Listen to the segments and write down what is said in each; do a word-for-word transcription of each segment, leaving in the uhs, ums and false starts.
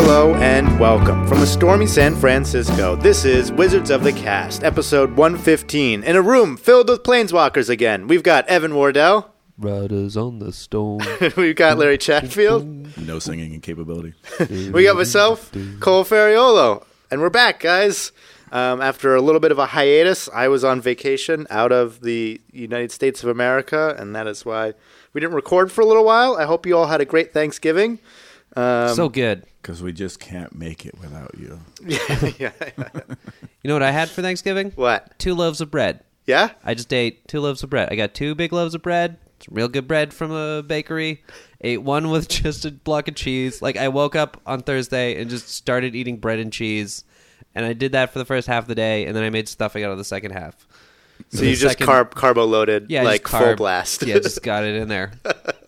Hello and welcome from a stormy San Francisco. This is Wizards of the Cast, episode one fifteen. In a room filled with planeswalkers again, we've got Evan Wardell. Riders on the stone. We've got Larry Chatfield. No singing capability. We got myself, Cole Ferriolo. And we're back, guys. Um, after a little bit of a hiatus, I was on vacation out of the United States of America, and that is why we didn't record for a little while. I hope you all had a great Thanksgiving. Um, so good. Because we just can't make it without you. yeah, yeah. You know what I had for Thanksgiving? What? Two loaves of bread. Yeah? I just ate two loaves of bread. I got two big loaves of bread. It's real good bread from a bakery. Ate one with just a block of cheese. Like, I woke up on Thursday and just started eating bread and cheese. And I did that for the first half of the day, and then I made stuffing out of the second half. So, so you just second, carb carbo loaded, yeah, like carb, full blast. Yeah, just got it in there.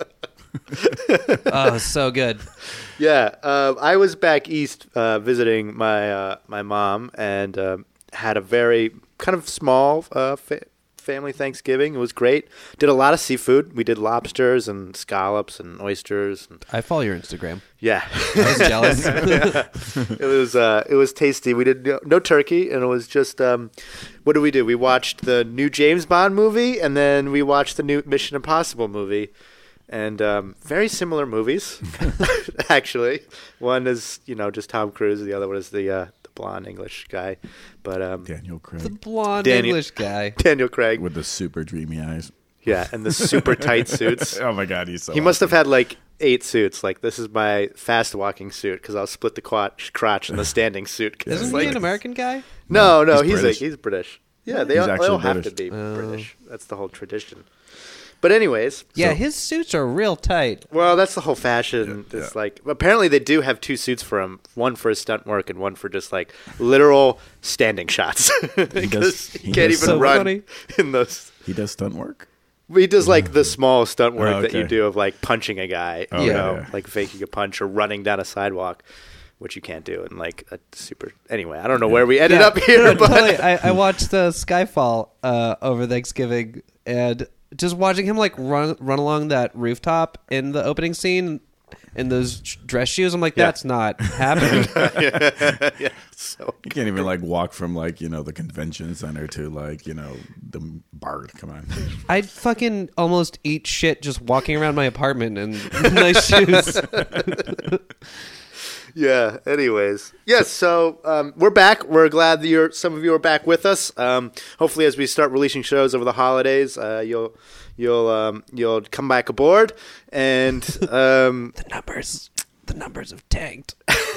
Oh, so good. Yeah, uh, I was back east uh, visiting my uh, my mom and uh, had a very kind of small uh, fa- family Thanksgiving. It was great. Did a lot of seafood. We did lobsters and scallops and oysters. And I follow your Instagram. Yeah, I was jealous. Yeah. It was uh, it was tasty. We did no, no turkey, and it was just um, what did we do? We watched the new James Bond movie, and then we watched the new Mission Impossible movie. And um, very similar movies, actually. One is, you know, just Tom Cruise. The other one is the uh, the blonde English guy, but um, Daniel Craig. The blonde Daniel, English guy, Daniel Craig, with the super dreamy eyes. Yeah, and the super tight suits. Oh my God, he's so. He awesome. must have had like eight suits. Like, this is my fast walking suit because I'll split the crotch, crotch in the standing suit. Isn't he like, an American guy? No, no, he's, he's like British. he's British. Yeah, they He's all, they actually all have British. to be Uh, British. That's the whole tradition. But anyways, yeah, so, his suits are real tight. well, that's the whole fashion. Yeah, it's yeah. like apparently they do have two suits for him, one for his stunt work and one for just like literal standing shots because he, he can't does even so run funny. in those. He does stunt work. He does like the small stunt work Oh, that you okay. do of like punching a guy, Oh, you yeah, know, yeah. like faking a punch or running down a sidewalk, which you can't do. And like a super. Anyway, I don't know where we ended Yeah. up here, No, but totally. I, I watched uh, Skyfall uh, over Thanksgiving, and just watching him like run run along that rooftop in the opening scene in those dress shoes, I'm like, Yeah. that's not happening. yeah, so You can't even like walk from like you know the convention center to like you know the bar. Come on. I'd fucking almost eat shit just walking around my apartment in nice shoes. yeah. Anyways, yes. So um, we're back. We're glad that you're. Some of you are back with us. Um, hopefully, as we start releasing shows over the holidays, uh, you'll you'll um, you'll come back aboard. And um, The numbers, the numbers have tanked.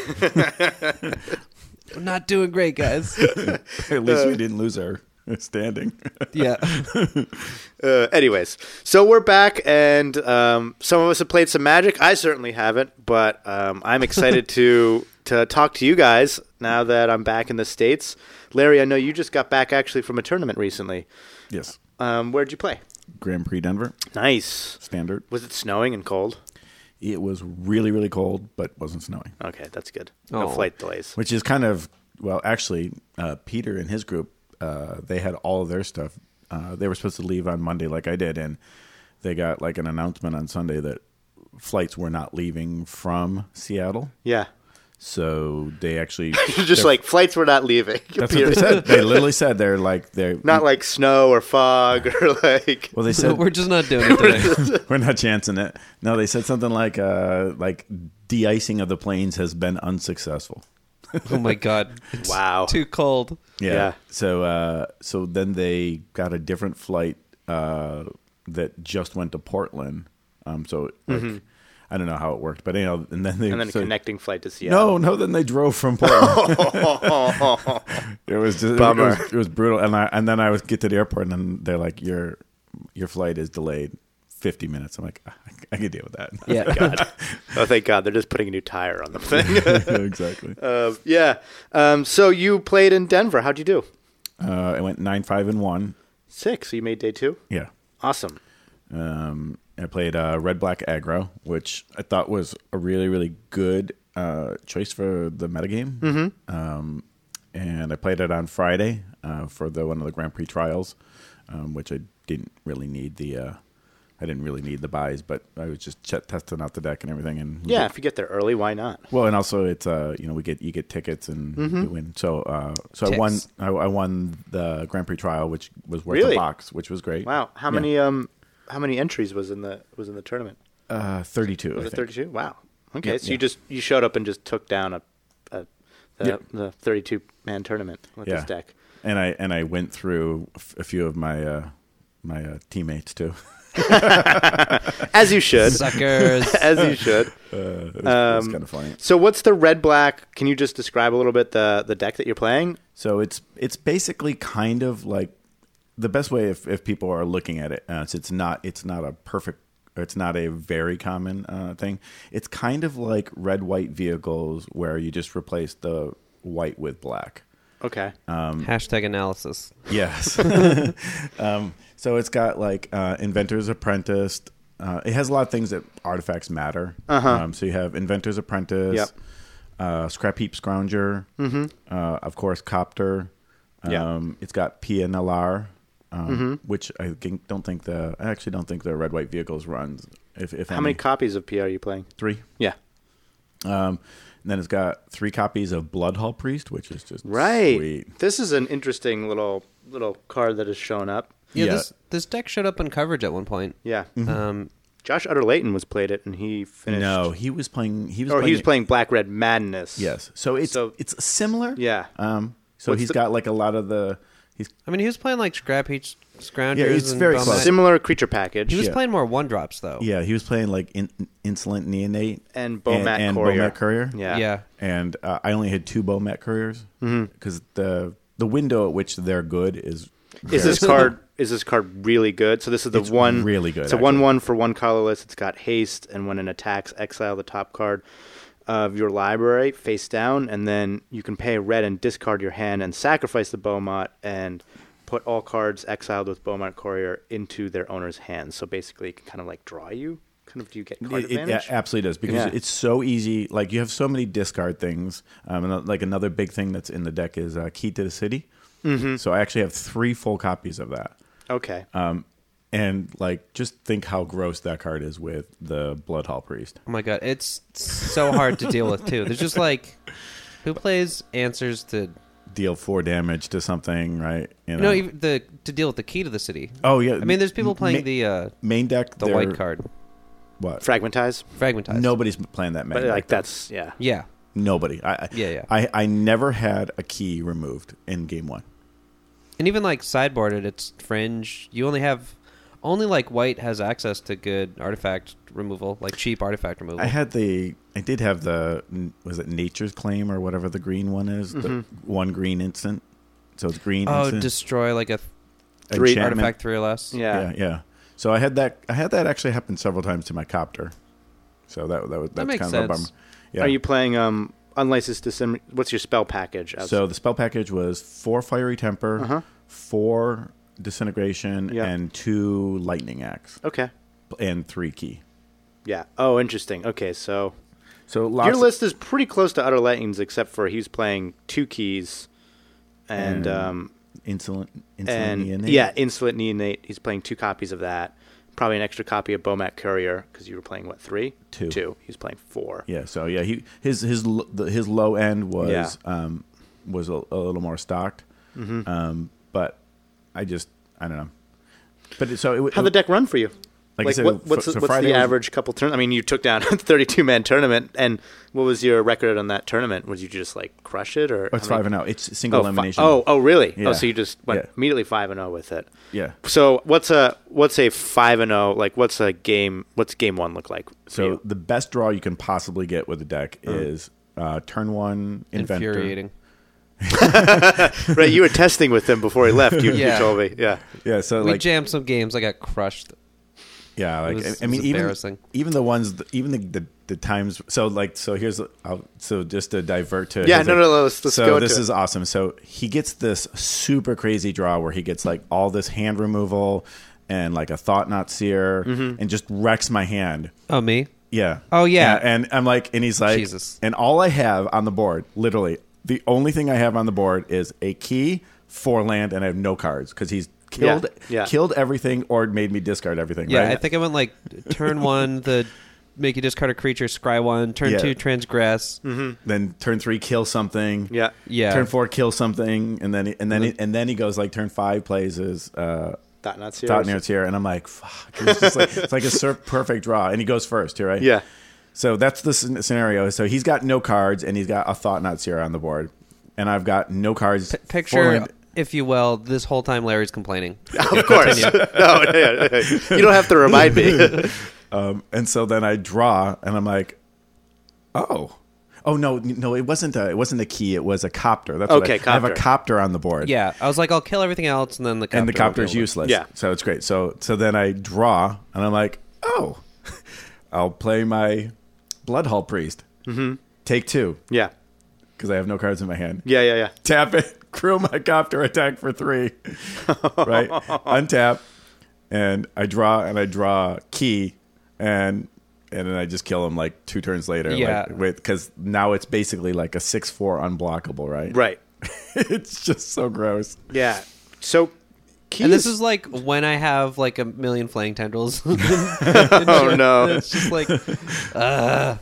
We're not doing great, guys. At least we didn't lose our standing. Yeah. Uh, anyways, so we're back, and um, some of us have played some Magic. I certainly haven't, but um, I'm excited to to talk to you guys now that I'm back in the States. Larry, I know you just got back actually from a tournament recently. Yes. Um, where'd you play? Grand Prix Denver. Nice. Standard. Was it snowing and cold? It was really really cold, but wasn't snowing. Okay, that's good. No Oh. flight delays. Which is kind of well, actually, uh, Peter and his group, uh, they had all of their stuff. Uh, they were supposed to leave on Monday, like I did, and they got like an announcement on Sunday that flights were not leaving from Seattle. Yeah. So they actually Just they're- like flights were not leaving. that's what they said. They literally said they're like they're Not like snow or fog or like. well, they said We're just not doing it today. we're not chancing it. No, they said something like uh, like de-icing of the planes has been unsuccessful. Oh my god. It's Wow. too cold. Yeah. Yeah. So uh, so then they got a different flight uh, that just went to Portland. Um, so like, I don't know how it worked, but you know, and then they Mm-hmm. And then a so- connecting flight to Seattle. No, no. Then they drove from Portland. It was just Bummer. It was, it was brutal. And I and then I would get to the airport, and then they're like, "Your your flight is delayed fifty minutes." I'm like, I, I can deal with that. Yeah. God. Oh, thank God. They're just putting a new tire on the thing. Exactly. uh, yeah. Um, so you played in Denver. How'd you do? Uh, I went nine five and one. Six. So you made day two? Yeah. Awesome. Um, I played uh, Red Black Aggro, which I thought was a really really good uh, choice for the metagame. Mm-hmm. Um, and I played it on Friday uh, for the one of the Grand Prix trials, um, which I didn't really need the uh, I didn't really need the buys, but I was just ch- testing out the deck and everything. And Yeah, if you get there early, why not? well, and also it's uh you know we get you get tickets and Mm-hmm. you win. So uh so Ticks. I won I, I won the Grand Prix trial, which was worth Really? a box, which was great. Wow, how Yeah. many um how many entries was in the was in the tournament? Uh, thirty-two. Was I it think. thirty-two? Wow. Okay, Yeah, so yeah. you just you showed up and just took down a, a the, Yeah. the thirty-two man tournament with Yeah. this deck. And I and I went through a f- a few of my uh, my uh, teammates too. As you should. Suckers. As you should. Uh, it was, Um, kind of funny. So what's the red black? Can you just describe a little bit the the deck that you're playing? So it's it's basically kind of like the best way if, if people are looking at it. Uh, it's, it's not it's not a perfect. Or it's not a very common uh, thing. It's kind of like red white vehicles where you just replace the white with black. Okay. Hashtag analysis. Yes. um, so it's got like uh, Inventor's Apprentice. Uh, it has a lot of things that artifacts matter. Uh-huh. Um, so you have Inventor's Apprentice, Yep. uh, Scrap Heap Scrounger, mm-hmm. uh, of course, Copter. Um, Yeah. It's got P N L R, um, Mm-hmm. which I think, don't think the I actually don't think the red white vehicles runs. If, if How any. many copies of P are you playing? Three. Yeah. Um, and then it's got three copies of Bloodhall Priest, which is just Right. sweet. This is an interesting little little card that has shown up. Yeah, Yeah. This, this deck showed up in coverage at one point. Yeah. Um, Josh Utter-Layton was played it, and he finished. No, he was playing. He was or playing he was it- playing Black Red Madness. Yes. So it's So- it's similar. Yeah. Um. So What's he's the- got like a lot of the. He's I mean, he was playing like Scrap Heap Scroungers. Yeah, it's and very Bum close. Mat. Similar creature package. He was Yeah. playing more one drops though. yeah. He was playing like in, Insolent Neonate And Bomat and, and Courier. Bomat Courier. Yeah. Yeah. And uh, I only had two Bomat Couriers because the the window at which they're good is. Is very this small. card is this card really good? So this is the It's one really good, It's a one actually. one for one colorless. It's got haste, and when it attacks, exile the top card of your library face down, and then you can pay red and discard your hand and sacrifice the Beaumont and put all cards exiled with Beaumont Courier into their owner's hands. So basically, it can kind of like draw you. Kind of, do you get card It, it advantage? a- absolutely does because Yeah. it's so easy. Like you have so many discard things. Um, and uh, like another big thing that's in the deck is uh, Key to the City. Mm-hmm. So I actually have three full copies of that. Okay. Um, and like, just think how gross that card is with the Bloodhall Priest. Oh my god, it's so hard to deal with too. There's just like, who plays answers to Deal four damage to something, right? You you know even the to deal with the key to the city? oh yeah. I mean, there's people playing Ma- the uh, main deck. the they're- white card, What? Fragmentize. fragmentized. Nobody's playing that main But deck. like that's yeah. Yeah. Nobody. I, I- Yeah, yeah. I, I never had a key removed in game one. And even like sideboarded, it's fringe. You only have only like white has access to good artifact removal, like cheap artifact removal. I had the. I did have the. Was it Nature's Claim or whatever the green one is? The one green instant. So it's green. oh, instant. destroy like a Three Enchantment. artifact three or less. Yeah. Yeah, yeah. So I had that. I had that actually happen several times to my copter. So that that was that's makes kind of a bummer. sense. Yeah. Are you playing um unlicensed disem- What's your spell package? So the spell package was four Fiery Temper, Uh-huh. four Disintegration, Yeah. and two Lightning Axe, okay. and three Key. Yeah. Oh, interesting. Okay, so So lots your of- list is pretty close to Utter Lightning's, except for he's playing two keys, and, And um, Insolent, Insolent and Neonate? yeah, Insolent Neonate. He's playing two copies of that. Probably an extra copy of Beaumat Courier because you were playing what three? Two. Two. He's playing four. Yeah, so yeah, he his his l- the, his low end was Yeah. um was a, a little more stocked, Mm-hmm. um, but I just I don't know. But it, so it, How'd the deck run for you? Like I Like, said, what, what's so the, what's Friday the was- average couple turns? I mean, you took down a thirty-two man tournament, and what was your record on that tournament? Was you just like crush it, or Oh, it's how many- five and out. It's single Oh, fi- elimination. oh, oh, really? Yeah. Oh, so you just went Yeah. immediately five and zero with it. yeah. So what's a what's a five and zero like? What's a game? What's game one look like? For So you? the best draw you can possibly get with the deck is uh, turn one Inventor. Infuriating. right, you were testing with him before he left. You, Yeah. you told me, yeah. Yeah, so We like jammed some games. I got crushed. yeah, like was- I, it I mean was even embarrassing. even the ones even the, the the times. So like so here's I'll, so just to divert to Yeah, his- no, no, no, let's- let's so go this into is it. awesome. So he gets this super crazy draw where he gets like all this hand removal and like a Thought Knot Seer Mm-hmm. and just wrecks my hand. Oh, me? Yeah. Oh, yeah. And, and I'm like, and he's like, Jesus. and all I have on the board, literally, the only thing I have on the board is a key, four land, and I have no cards because he's killed Yeah, yeah. killed everything or made me discard everything. Yeah, right? I think I went like turn one, the make you discard a creature, scry one. Turn Yeah. two, transgress. Then turn three, kill something. Yeah. Yeah. Turn four, kill something, and then and then he, and then he goes like turn five plays his uh, Thought Not Seer. Thought Not Seer, and I'm like, fuck, it's just like it's like a sur- perfect draw, and he goes first here, right? Yeah. So that's the sc- scenario. So he's got no cards, and he's got a Thought Not Seer on the board, and I've got no cards. P- picture, forehand. if you will, this whole time Larry's complaining. Of course. no, yeah, yeah. You don't have to remind me. Um, and so then I draw, and I'm like, oh, oh no, no, it wasn't a, it wasn't a key. It was a copter. That's what Okay, I, I have a copter. copter on the board. Yeah, I was like, I'll kill everything else, and then the copter and the copter will is kill it. useless. Yeah. So it's great. So so then I draw, and I'm like, oh, I'll play my Bloodhull Priest. Mm-hmm. Take two, Yeah. because I have no cards in my hand. Yeah, yeah, yeah. Tap it, crew my copter, attack for three. Right? Untap, and I draw, and I draw key, and and then I just kill him like two turns later. Yeah. Like, wait, because now it's basically like a six four unblockable, right? Right. It's just so gross. Yeah. So, keys. And this is like when I have like a million flaying tendrils. Oh, no. It's just like, uh,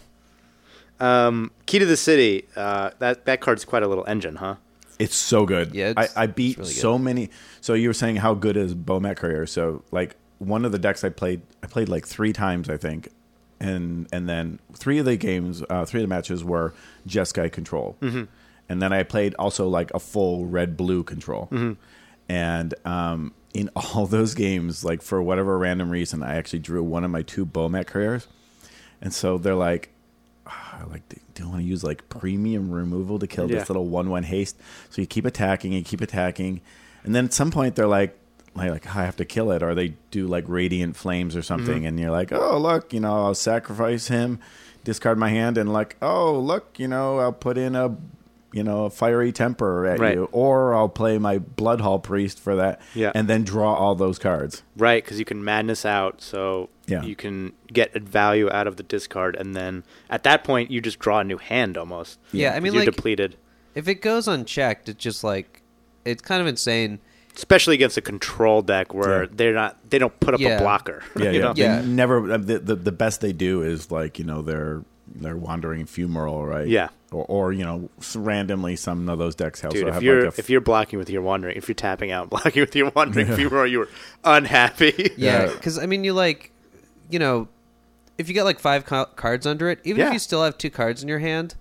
Um, Key to the City. Uh, that that card's quite a little engine, huh? It's so good. Yeah, I, it's- I beat it's really good. so many. So you were saying how good is Bomat Courier? So like one of the decks I played, I played like three times, I think, and and then three of the games, uh, three of the matches were Jeskai control, mm-hmm. and then I played also like a full red blue control, mm-hmm. and um, in all those games, like for whatever random reason, I actually drew one of my two Bomat Couriers, and so they're like. Like, do you want to use like premium removal to kill Yeah. this little one-one haste? So you keep attacking and keep attacking, and then at some point they're like, like, like I have to kill it, or they do like radiant flames or something, Mm-hmm. and you're like, oh look, you know, I'll sacrifice him, discard my hand, and like, oh look, you know, I'll put in a, you know, a fiery temper at Right. you, or I'll play my Bloodhull Priest for that, Yeah. and then draw all those cards. Right, because you can madness out, so Yeah. you can get a value out of the discard, and then at that point you just draw a new hand almost. yeah, I mean, you're like, depleted, if it goes unchecked, it's just like, it's kind of insane. especially against a control deck where Yeah. they're not they don't put up Yeah. a blocker. Yeah, you yeah. know? They Yeah. never. The, the the best they do is like you know they're they're wandering fumarole, right? Yeah. Or, or you know s- randomly some of those decks also Dude, if have you're like a. if you're blocking with your wandering, if you're tapping out and blocking with your wandering fewer, you were unhappy. Yeah, Yeah. because I mean, you like, you know, if you got like five co- cards under it, even Yeah. if you still have two cards in your hand,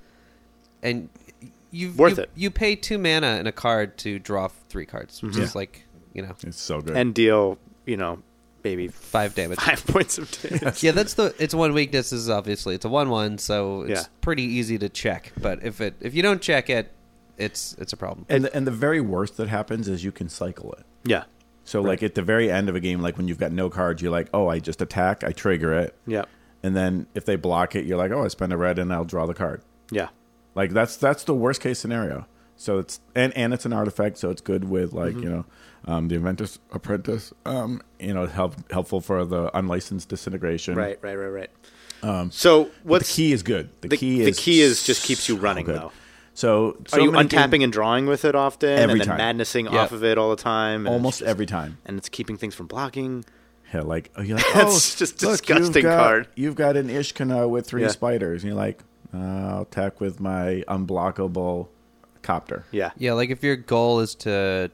and you Worth you, it. you pay two mana and a card to draw three cards, which is Yeah. like, you know, it's so good. and deal, you know, maybe five damage. five points of damage. Yeah, that's the. It's one weakness is obviously it's a one-one, so it's Yeah. pretty easy to check. But if it if you don't check it, it's it's a problem. and the, and the very worst that happens is you can cycle it. Yeah, So like at the very end of a game, like when you've got no cards, you're like, oh, I just attack, I trigger it, yeah, and then if they block it, you're like, oh, I spend a red and I'll draw the card. yeah. Like that's that's the worst case scenario. So it's and, and it's an artifact, so it's good with like Mm-hmm. you know um, the Inventor's Apprentice. Um, you know, help helpful for the unlicensed disintegration. Right, right, right, right. Um, so The what's key is good. The, the key the is key is just keeps you so running good. though. So, so Are you many untapping games- and drawing with it often, Every and then time. madnessing Yeah. off of it all the time? and almost it's just- every time? and it's keeping things from blocking. Yeah, like oh, you're like That's oh, just look, disgusting you've got, card. You've got an Ishkana with three Yeah. spiders, and you're like, uh, I'll attack with my unblockable copter. Yeah, Yeah, like if your goal is to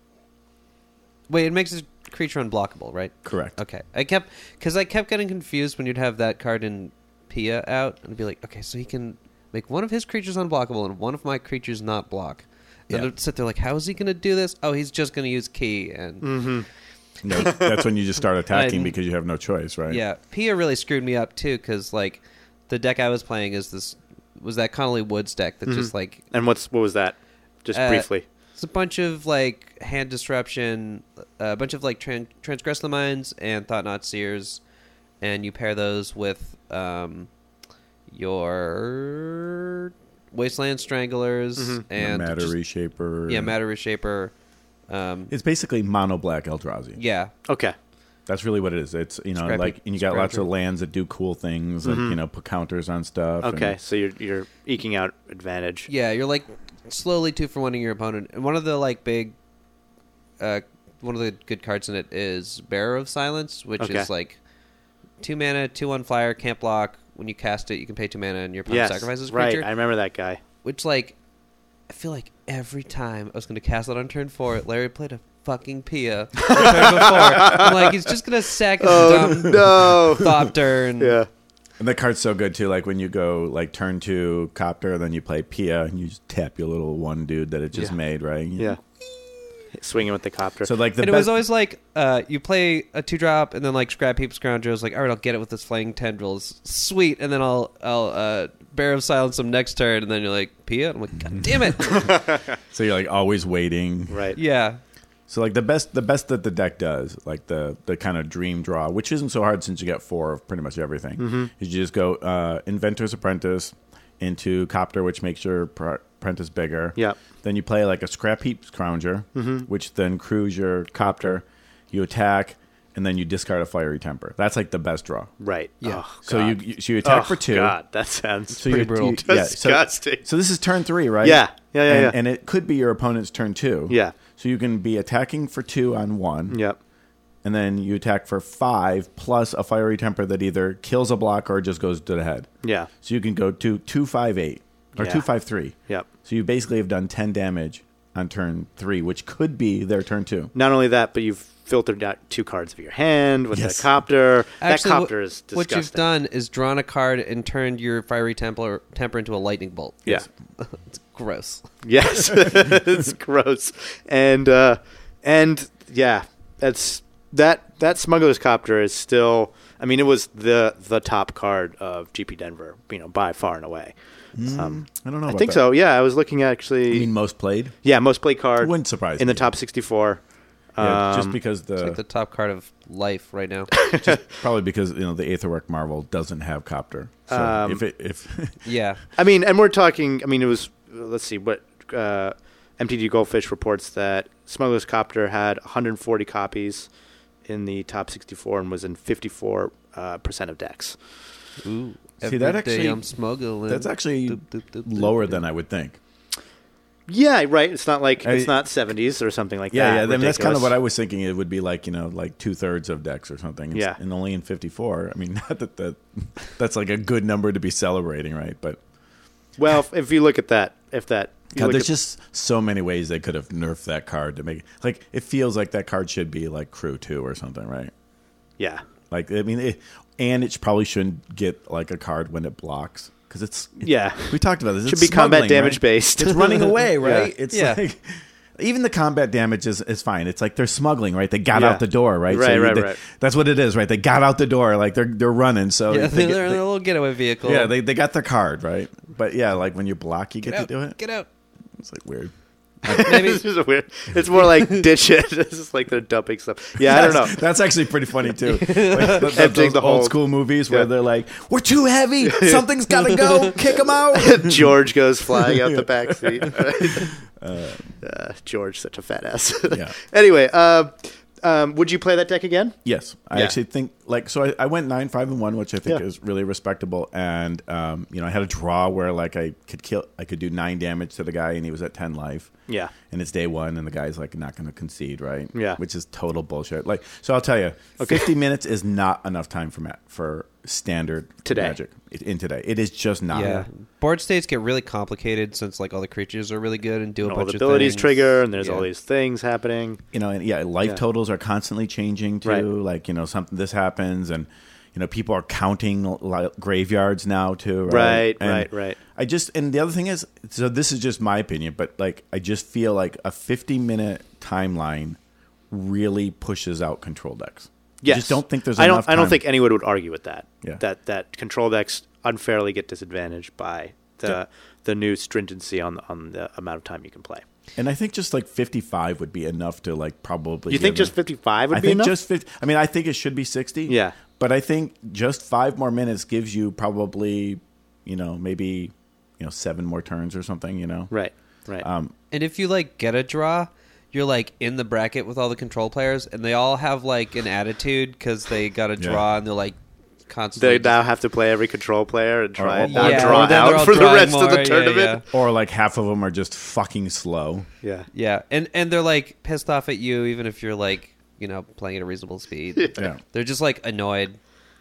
wait, it makes a creature unblockable, right? Correct. Okay, I kept because I kept getting confused when you'd have that card in Pia out, and I'd be like, okay, so he can make one of his creatures unblockable and one of my creatures not block. And Yeah. I'd sit there like, how is he going to do this? Oh, he's just going to use key, and Mm-hmm. No, that's when you just start attacking And- because you have no choice, right? yeah, Pia really screwed me up too because like the deck I was playing is this was that Connolly Woods deck that just like and what's what was that? Just Uh, briefly. it's a bunch of like hand disruption, a bunch of like tran- transgress the minds and thought not seers, and you pair those with um, your wasteland stranglers Mhm. and Matter just- Reshaper. yeah, matter reshaper. Um, It's basically mono black Eldrazi. yeah, Okay. That's really what it is. It's you know Scrappy- like and you got lots scrappy. of lands that do cool things, like you know put counters on stuff. and- Okay. So you're you're eking out advantage. yeah, you're like slowly two for one-ing your opponent. And one of the like big uh, one of the good cards in it is Bearer of Silence, which Okay. is like two mana, two one flyer, can't block. When you cast it, you can pay two mana, and your opponent Yes, sacrifices a right. creature. I remember that guy. Which, like, I feel like every time I was going to cast it on turn four, Larry played a fucking Pia on turn before. I'm like, he's just going to sack his Oh dumb no! Thopter and Yeah. And that card's so good too. Like when you go like turn two Copter, then you play Pia, and you just tap your little one dude that it just Yeah. made, right? You- Yeah. Swinging with the copter. So like the and it best, was always like uh, you play a two drop and then like Scrap Heap Scrounger is like, all right, I'll get it with this flying tendrils, sweet, and then I'll I'll uh, Bear of Silence him next turn, and then you're like Pia, and I'm like, God damn it, so you're like always waiting. right. yeah, So like the best, the best that the deck does, like the the kind of dream draw, which isn't so hard since you get four of pretty much everything. Mm-hmm. Is you just go uh, Inventor's Apprentice into Copter, which makes your pr- apprentice bigger. Yep. Then you play like a Scrap Heap Scrounger, Mm-hmm. which then crews your Copter. You attack, and then you discard a Fiery Temper. That's like the best draw. Right. Yeah. Oh, So you, God. you so you attack Oh, for two. God, that sounds So pretty you, brutal. you- yeah, so- disgusting. So, this is turn three, right? Yeah. Yeah, yeah, and, yeah. And it could be your opponent's turn two. Yeah. So you can be attacking for two on one. Yep. And then you attack for five plus a Fiery Temper that either kills a block or just goes to the head. Yeah. So you can go to two five eight or Yeah. two five three. Yep. So you basically have done ten damage on turn three, which could be their turn two. Not only that, but you've filtered out two cards of your hand with Yes. the copter. Actually, that wh- copter is disgusting. what you've done is drawn a card and turned your Fiery Temper temper into a lightning bolt. Yeah. It's gross. Yes, it's gross, and uh, and yeah, that's that that Smuggler's Copter is still. I mean, it was the the top card of G P Denver, you know, by far and away. Um, I don't know. I about think that. so. Yeah, I was looking at actually. You mean most played? yeah, most played card Wouldn't surprise in me. the top sixty-four. Yeah, Um, just because the, It's like the top card of life right now. probably because you know the Aetherwork Marvel doesn't have Copter. So Um, if it if Yeah. I mean, and we're talking. I mean, it was. Let's see what uh, M T G Goldfish reports that Smuggler's Copter had one hundred forty copies in the top sixty-four and was in fifty-four uh, percent of decks. Ooh. See, that Every day actually- I'm smuggling. that's actually Doop, doop, doop, doop, lower doop. than I would think. Yeah, right. It's not like I- it's not seventies or something like Yeah, that. yeah. Then that's kind of Ridiculous. what I was thinking. It would be like you know, like two thirds of decks or something. It's- Yeah. and only in fifty-four. I mean, not that that that's like a good number to be celebrating, right? But Well, if, if you look at that, if that, you God, look there's at- just so many ways they could have nerfed that card to make it like it feels like that card should be like Crew two or something, right? yeah, Like I mean, it, and it probably shouldn't get like a card when it blocks because it's yeah. we talked about this. Should It's be combat smuggling, damage right? based. It's running away, right? Yeah. It's Yeah. like even the combat damage is, is fine. It's like they're smuggling, right? They got Yeah. out the door, right? Right, you- right, they- right. That's what it is, right? They got out the door, like they're they're running. So Yeah, they, they're, get- they're in they- a little getaway vehicle. yeah, they they got their card, right? But yeah, like when you block, you get, get out. to do it. Get out. It's like weird. Maybe. It's just a weird. It's more like ditch it. It's just like they're dumping stuff. Yeah, I don't know. That's- That's actually pretty funny too. Like, the, the, Emptying those the old whole- school movies where Yeah. they're like, "We're too heavy. Something's got to go. Kick them out." George goes flying out the back seat. uh, George, such a fat ass. Yeah. Anyway, uh, um, would you play that deck again? Yes, I Yeah. actually think like so. I, I went nine five and one, which I think Yeah. is really respectable. And um, you know, I had a draw where like I could kill, I could do nine damage to the guy, and he was at ten life. Yeah. And it's day one, and the guy's like not going to concede, right? Yeah. Which is total bullshit. Like, so I'll tell you, Okay. fifty minutes is not enough time for ma- for standard Today. Magic in today. It is just not. Yeah. Board states get really complicated since like all the creatures are really good and do a all bunch the of abilities things. trigger, and there's Yeah. all these things happening. You know, and yeah, life Yeah. totals are constantly changing too. Right. Like, you know, something this happens, and you know, people are counting li- graveyards now too. Right, Right, And right, right. I just and the other thing is, so this is just my opinion, but like I just feel like a fifty minute timeline really pushes out control decks. Yes. I just don't think there's I don't. enough I don't time. think anyone would argue with that. Yeah. That that control decks unfairly get disadvantaged by the Yeah. the new stringency on on the amount of time you can play. And I think just like fifty-five would be enough to like probably. You think give just them- fifty-five would I be think enough? just fifty. I mean, I think it should be sixty. Yeah. But I think just five more minutes gives you probably, you know, maybe, you know, seven more turns or something. You know. Right. Right. Um, And if you like get a draw, you're like in the bracket with all the control players, and they all have like an attitude because they got a Yeah. draw, and they're like constantly. They now have to play every control player and try Or- and not yeah, draw or then they're all out for the drawing rest of more, the yeah, tournament. yeah. Or like half of them are just fucking slow. Yeah. Yeah, and and they're like pissed off at you, even if you're like you know playing at a reasonable speed. Yeah. They're just like annoyed.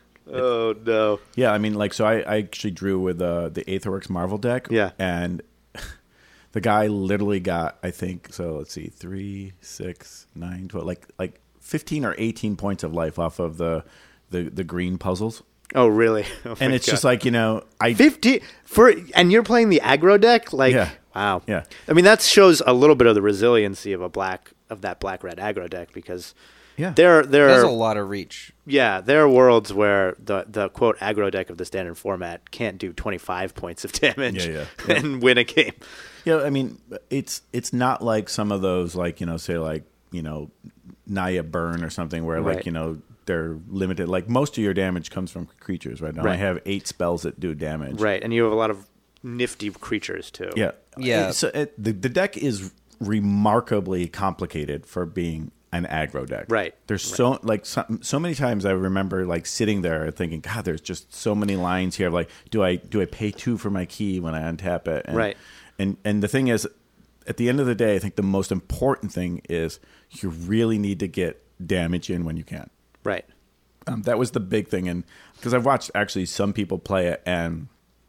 Oh no. Yeah, I mean, like, so I, I actually drew with uh, the Aetherworks Marvel deck. Yeah. And the guy literally got, I think, so let's see, three, six, nine, twelve, like like fifteen or eighteen points of life off of the the, the green puzzles. Oh really? Oh, And my it's God. just like, you know, I fifty for and you're playing the aggro deck? Like Yeah. wow. Yeah. I mean that shows a little bit of the resiliency of a black of that black red aggro deck because Yeah. there there There's are a lot of reach. yeah, there are worlds where the the quote aggro deck of the standard format can't do twenty-five points of damage Yeah, yeah. and win a game. Yeah, I mean, it's it's not like some of those, like, you know, say like, you know, Naya Burn or something where like, Right. you know, they're limited. Like most of your damage comes from creatures, right? Now I Right. have eight spells that do damage. Right, and you have a lot of nifty creatures too. Yeah. Yeah. It- so it, the, the deck is remarkably complicated for being an aggro deck. Right. There's so like so, so many times I remember like sitting there thinking, God, there's just so many lines here. Of like, do I do I pay two for my key when I untap it? And, Right. And and the thing is, at the end of the day, I think the most important thing is you really need to get damage in when you can. Right. Um, that was the big thing, and because I've watched actually some people play it, and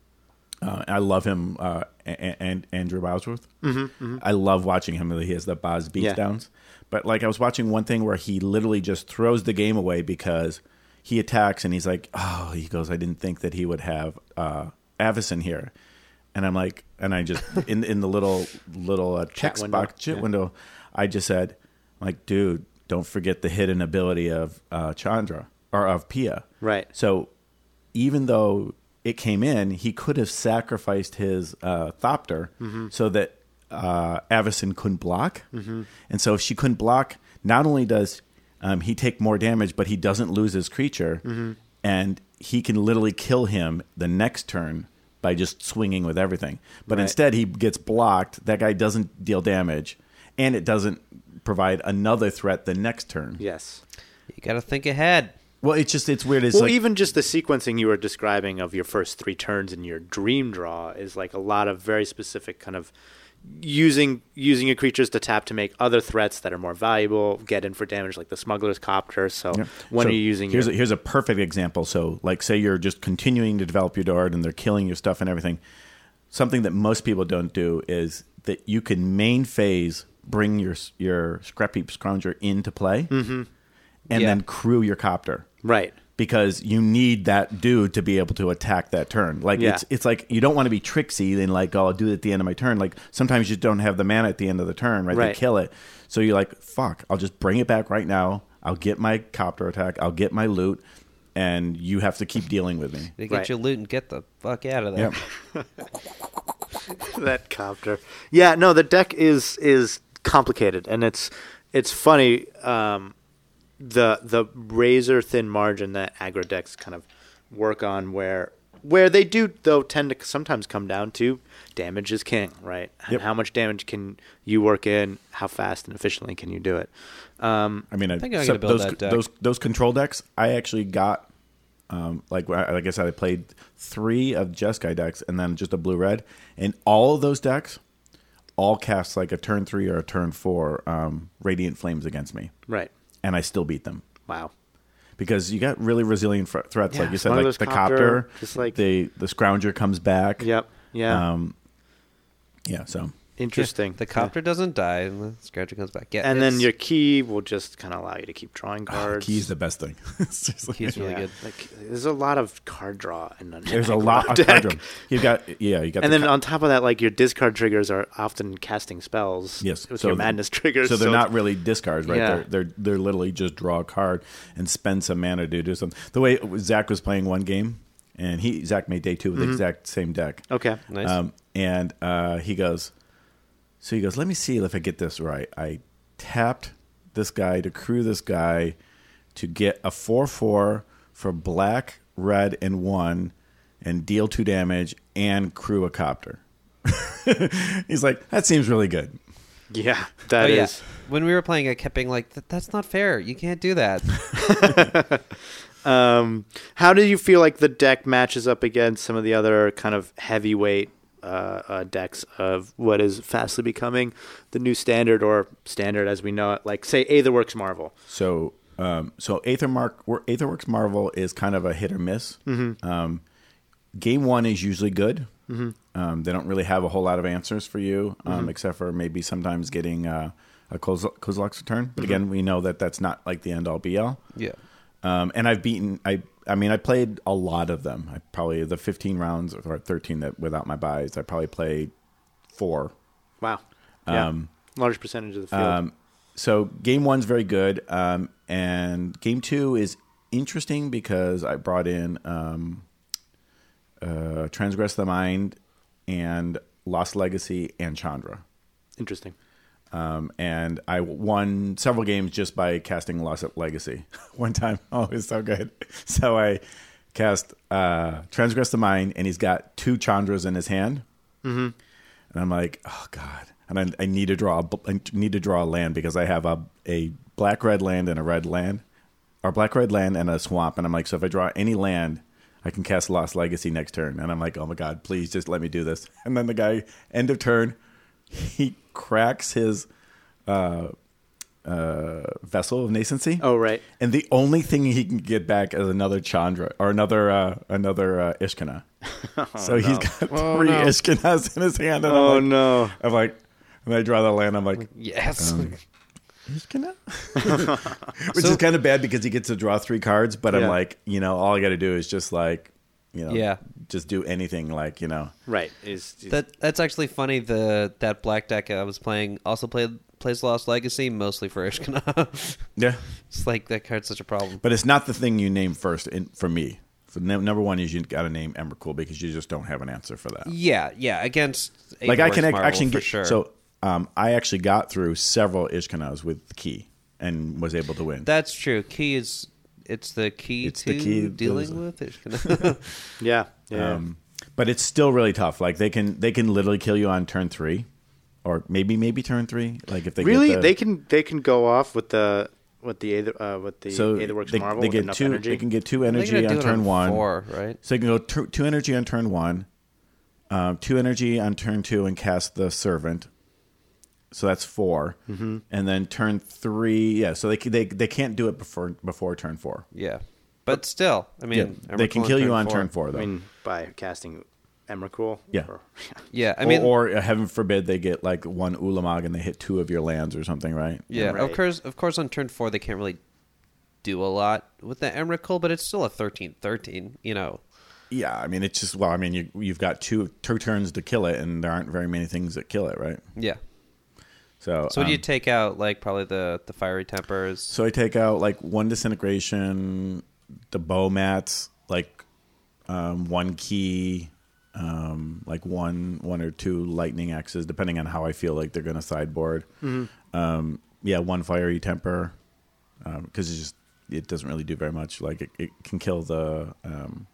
uh, I love him, uh, and, and Andrew Bosworth. Mm-hmm, mm-hmm. I love watching him. He has the Boz beatdowns. But like I was watching one thing where he literally just throws the game away because he attacks, and he's like, "Oh," he goes, "I didn't think that he would have uh, Avacyn here," and I'm like, and I just in in the little little uh, text window. box chat Yeah. window, I just said, like, dude, don't forget the hidden ability of uh, Chandra or of Pia. Right. So even though it came in, he could have sacrificed his uh, Thopter Mm-hmm. so that uh, Avacyn couldn't block. Mm-hmm. And so if she couldn't block, not only does um, he take more damage, but he doesn't lose his creature. Mm-hmm. And he can literally kill him the next turn by just swinging with everything. But Right. instead, he gets blocked. That guy doesn't deal damage. And it doesn't provide another threat the next turn. Yes. You got to think ahead. Well, it's just, it's weird. It's Well, like, even just the sequencing you were describing of your first three turns in your dream draw is like a lot of very specific kind of using using your creatures to tap to make other threats that are more valuable get in for damage, like the Smuggler's Copter. So Yeah. when So are you using here's your... a, here's a perfect example. So, like, say you're just continuing to develop your Dord and they're killing your stuff and everything. Something that most people don't do is that you can main phase bring your your Scrap Heap Scrounger into play, and Yeah. then crew your Copter. Right. Because you need that dude to be able to attack that turn. Like Yeah. it's it's like you don't want to be tricksy and like, oh, I'll do it at the end of my turn. Like sometimes you don't have the mana at the end of the turn, right? Right. They kill it. So you're like, fuck, I'll just bring it back right now. I'll get my Copter attack, I'll get my loot, and you have to keep dealing with me. To get Right. your loot and get the fuck out of there. Yep. That Copter. Yeah, no, the deck is is complicated, and it's it's funny um, the the razor thin margin that aggro decks kind of work on, where where they do though tend to sometimes come down to damage is king, right? And Yep. how much damage can you work in? How fast and efficiently can you do it? Um, I mean, I think I'm so gonna build those that deck. those those control decks. I actually got, um, like like I said, I played three of Jeskai decks and then just a blue red, and all of those decks all cast like a turn three or a turn four um, Radiant Flames against me, right. and I still beat them Wow. because you got really resilient fr- threats, Yeah, like you said, like Smuggler's the Copter, Copter, just like- the the Scrounger comes back. Yep. Yeah. Um, yeah. So Interesting. The Copter doesn't die, and the Scrounger comes back. Yeah, and then it's- your key will just kind of allow you to keep drawing oh, cards. key's the best thing. Seriously. Key's really Yeah, good. Like there's a lot of card draw in the There's a aggro lot of deck. card draw. You got yeah, you got And the then co- on top of that, like your discard triggers are often casting spells. Yes, with so your the- madness triggers. So they're not really discards, right? Yeah. They're, they're they're literally just draw a card and spend some mana to do something. The way Zach was playing one game, and he Zach made day two with the exact same deck. Okay. Nice. Um, and uh, he goes, so he goes, let me see if I get this right. I tapped this guy to crew this guy to get a four four for black, red, and one, and deal two damage and crew a Copter. He's like, that seems really good. Yeah, Oh, that is. yeah. When we were playing, I kept being like, "That- "That's not fair. You can't do that." Um, how do you feel like the deck matches up against some of the other kind of heavyweight uh, uh, decks of what is fastly becoming the new standard or standard as we know it, like say Aetherworks Marvel? So, um, so Aethermark, Aetherworks Marvel is kind of a hit or miss. Mm-hmm. Um, game one is usually good. Mm-hmm. Um, they don't really have a whole lot of answers for you, um, mm-hmm. except for maybe sometimes getting uh, a Kozil- Kozilek's Return. But mm-hmm. again, we know that that's not like the end all be all. Yeah. Um, and I've beaten. I. I mean, I played a lot of them. I probably the fifteen rounds or thirteen that without my buys. I probably played four. Wow. Yeah. Um, Large percentage of the field. Um, so game one's very good, um, and game two is interesting because I brought in um, uh, Transgress the Mind and Lost Legacy and Chandra. Interesting. Um, and I won several games just by casting Lost Legacy. One time, oh, it's so good. So I cast uh, Transgress the Mind, and he's got two Chandras in his hand. Mm-hmm. And I'm like, oh god! And I, I need to draw. A, I need to draw a land because I have a a black red land and a red land, or black red land and a swamp. And I'm like, so if I draw any land, I can cast Lost Legacy next turn. And I'm like, oh my god, please just let me do this. And then the guy, end of turn, he cracks his uh, uh, Vessel of Nascency. Oh, right. And the only thing he can get back is another Chandra or another uh, another uh, Ishkana. oh, so he's no. got oh, three no. Ishkanas in his hand. And oh, I'm like, no. I'm like, when I draw the land, I'm like, yes. Um, Ishkana? Which so, is kind of bad because he gets to draw three cards, but yeah. I'm like, you know, all I got to do is just like, you know, yeah. just do anything like, you know. Right. Is that That's actually funny. The That black deck I was playing also played plays Lost Legacy, mostly for Ishkana. yeah. It's like that card's such a problem. But it's not the thing you name first in, for me. So number one is you got to name Emrakul because you just don't have an answer for that. Yeah, yeah. Against like I can Marvel, actually for get sure. So um, I actually got through several Ishkanas with Key and was able to win. That's true. Key is it's the key it's to the key dealing with Ishkana. yeah, yeah. Um, but it's still really tough. Like they can they can literally kill you on turn three, or maybe maybe turn three. Like if they really get the, they can they can go off with the. With the uh, with the so Aetherworks they, Marvel, they with get enough two. energy. They can get two energy on turn on one. Four, right? So they can go two, two energy on turn one, um, two energy on turn two, and cast the Servant. So that's four, mm-hmm. and then turn three. Yeah, so they they they can't do it before before turn four. Yeah, but still, I mean, yeah, they can kill you on four. turn four though. I mean, by casting Emrakul. Yeah. Or, yeah, I mean, or, or heaven forbid they get like one Ulamog and they hit two of your lands or something, right? Yeah, right. of course. Of course, on turn four they can't really do a lot with the Emrakul, but it's still a thirteen thirteen, you know. Yeah, I mean, it's just, well, I mean, you, you've got two, two turns to kill it, and there aren't very many things that kill it, right? Yeah. So, so um, do you take out, like, probably the, the Fiery Tempers? So I take out, like, one Disintegration, the Bow Mats, like, um, one Key, um, like, one one or two Lightning Axes, depending on how I feel like they're going to sideboard. Mm-hmm. Um, yeah, one Fiery Temper, because um, it's just, it doesn't really do very much. Like it, it can kill the, um,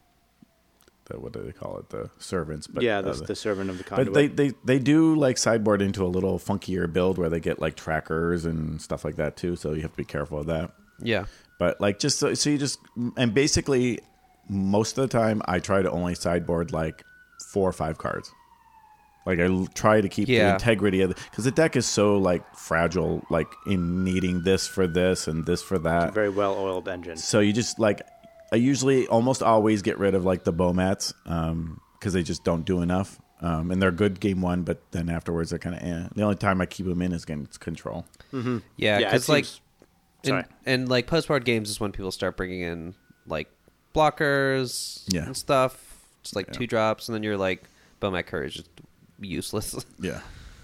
the what do they call it? The servants. But, yeah, the, uh, the, the servant of the conduit. But they, they, they do like sideboard into a little funkier build where they get like trackers and stuff like that too. So you have to be careful of that. Yeah. But like just so, so you just and basically most of the time I try to only sideboard like four or five cards. Like I l- try to keep yeah. the integrity of because the, the deck is so like fragile, like in needing this for this and this for that. It's a very well oiled engine. So you just like I usually almost always get rid of like the bow mats um, because they just don't do enough. Um, and they're good game one, but then afterwards they're kind of eh. The only time I keep them in is against control. Mm-hmm. Yeah, because yeah, like Sorry. And, and like postboard games is when people start bringing in like blockers yeah. and stuff. Just like yeah. two drops, and then you're like, Bowmat Courage is useless. yeah.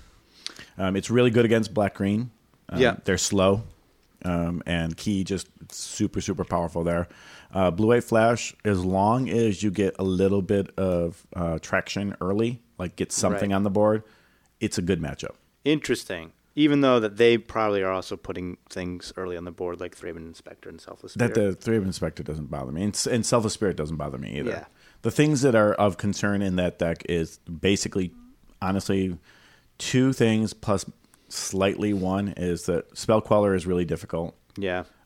Um, it's really good against black green. Um, yeah. They're slow. Um, and Key just super, super powerful there. Uh, Blue White Flash, as long as you get a little bit of uh, traction early, like get something right. on the board, it's a good matchup. Interesting. Even though that they probably are also putting things early on the board, like Thraben Inspector and Selfless Spirit. That the Thraben Inspector doesn't bother me, and, and Selfless Spirit doesn't bother me either. Yeah. The things that are of concern in that deck is basically, honestly, two things plus slightly one is that Spell Queller is really difficult. Yeah.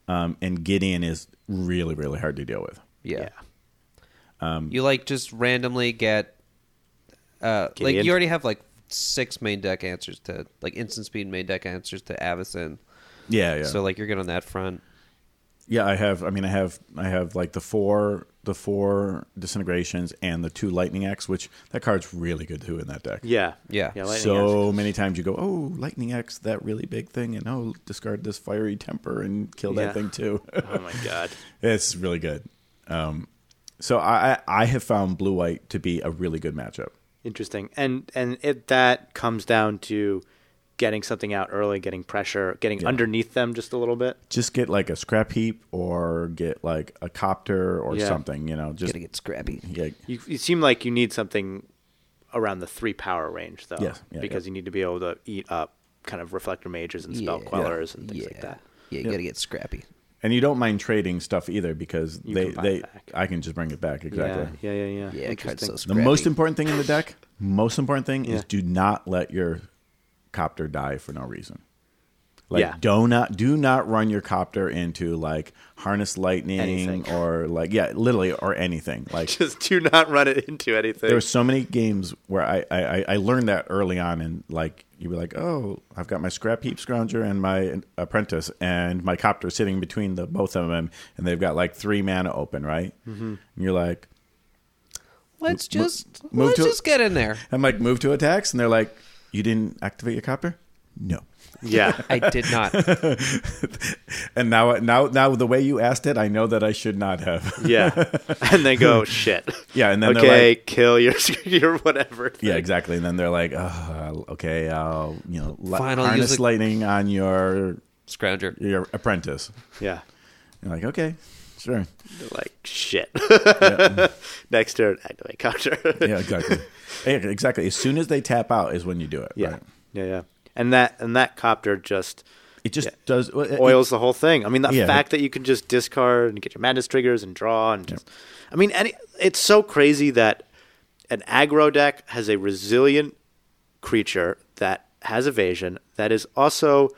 Um, and Gideon is really, really hard to deal with. Yeah. Yeah. Um, You like just randomly get uh like Gideon? you already have like six main deck answers to like instant speed main deck answers to Avacyn. Yeah, yeah. So like you're good on that front. Yeah, I have. I mean, I have. I have like the four, the four disintegrations and the two lightning X, which that card's really good too in that deck. Yeah. Yeah. Yeah. Lightning So many times you go, oh, lightning X, that really big thing, and oh, discard this fiery temper and kill Yeah. that thing too. X. Oh my god. It's really good. Um, so I, I I have found blue white to be a really good matchup. Interesting. And and it that comes down to getting something out early, getting pressure, getting Yeah. underneath them just a little bit. Just get like a scrap heap or get like a copter or Yeah. something. You know, just Gotta get scrappy. yeah, You, you seem like you need something around the three power range, though. Yes, yeah, because yeah. you need to be able to eat up kind of reflector mages and spell Yeah. quellers and things yeah. like that. Yeah, you Yeah. gotta get scrappy. and you don't mind trading stuff either because You they can buy they it back. I can just bring it back exactly. Yeah, yeah, yeah, yeah. Yeah, card's Interesting. so The scrappy. most important thing in the deck, most important thing Yeah. is do not let your copter die for no reason. Like Yeah. do not do not run your copter into like harness lightning Anything. or like yeah, literally or anything. Like Just do not run it into anything. there were so many games where I, I, I learned that early on, and like you were like, oh, I've got my scrap heap scrounger and my apprentice, and my copter sitting between the both of them, and they've got like three mana open, right? Mm-hmm. And you're like, Let's just move let's to- just get in there. I'm like, move to attacks, and they're like, you didn't activate your copter? No. Yeah. I did not. And now, now, now, the way you asked it, I know that I should not have. Yeah. And they go, shit. Yeah, and then they're okay, like, kill your your whatever. yeah, thing. exactly. And then they're like, oh, okay, I'll you know li- Fine, I'll harness use a- lightning on your Scrounger. your apprentice. Yeah. You're like, okay, sure. They're like, shit. Yeah, Next turn, activate counter. yeah exactly. Yeah, exactly. As soon as they tap out is when you do it. Yeah. right? Yeah, yeah. And that and that copter just It just Yeah. does well, it- oils the whole thing. I mean, the Yeah. fact that you can just discard and get your madness triggers and draw and just, I mean, any, it's so crazy that an aggro deck has a resilient creature that has evasion that is also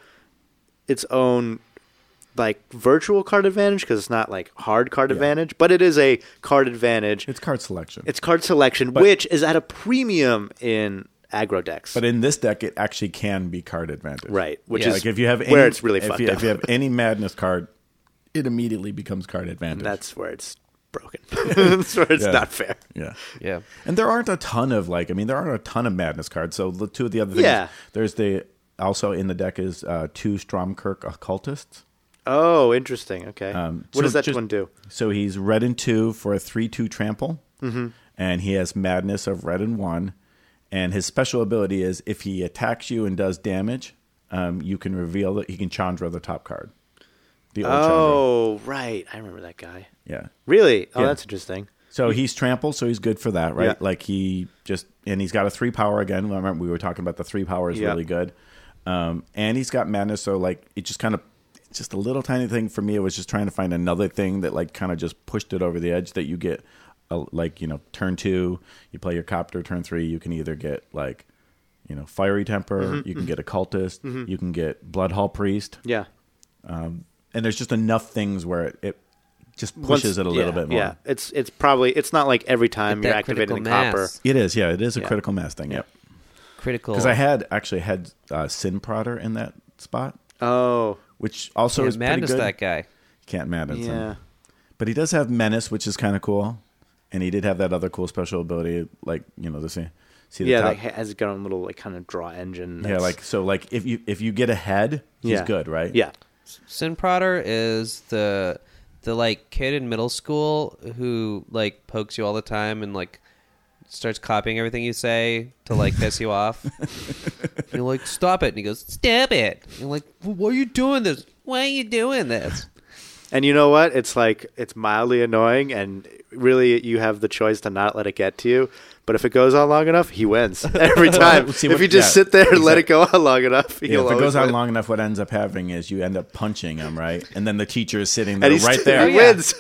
its own like virtual card advantage because it's not like hard card Yeah. advantage, but it is a card advantage. It's card selection. It's card selection, But- which is at a premium in aggro decks. But in this deck, it actually can be card advantage. Right, which Yeah. is Like if you have any, where it's really if fucked you, up. If you have any madness card, it immediately becomes card advantage. That's where it's broken. That's where it's Yeah. not fair. yeah. Yeah. And there aren't a ton of like, I mean, there aren't a ton of madness cards. So the two of the other things, Yeah. there's the also in the deck is uh, two Stromkirk occultists. Oh, interesting. Okay. Um, what so does that just- one do? So he's red and two for a three two trample, mm-hmm. and he has madness of red and one. And his special ability is if he attacks you and does damage, um, you can reveal that he can Chandra the top card. The old Chandra. Oh, right. I remember that guy. Yeah. Really? Oh, Yeah. that's interesting. So he's trample, so he's good for that, right? Yeah. Like he just and he's got a three power again. I remember we were talking about the three power is Yeah. really good, um, and he's got madness. So like it just kind of it's just a little tiny thing for me. It was just trying to find another thing that like kind of just pushed it over the edge. That you get a, like you know turn two, you play your copter. Turn three, you can either get like you know fiery temper, Mm-hmm, you can get occultist, you can get blood hall priest, Yeah. and there's just enough things where it, it just Once- pushes it a little yeah, bit more. Yeah. It's it's probably it's not like every time Get you're that activating the critical copper. mass. It is, yeah, it is a Yeah. critical mass thing. Yep. Critical. Because I had actually had uh, Sin Prodder in that spot, Oh, which also Can't is pretty madness good. that guy. Can't madness him. yeah. But he does have Menace, which is kind of cool, and he did have that other cool special ability, like you know, to see, see the Yeah, top. like has got a little like kind of draw engine. yeah, that's- like so, like if you if you get ahead, he's Yeah. good, right? yeah. Sin Prodder is the the like kid in middle school who like pokes you all the time and like starts copying everything you say to like piss you off. You're like, stop it, and he goes, stop it. You're like, why are you doing this? Why are you doing this? And you know what? It's like it's mildly annoying, and really you have the choice to not let it get to you. But if it goes on long enough, he wins every time. see if what- you just yeah, sit there and let it go on long enough, Yeah, he'll if it always goes on win. long enough, what ends up happening is you end up punching him, right? And then the teacher is sitting there and he's right there. He yeah. wins.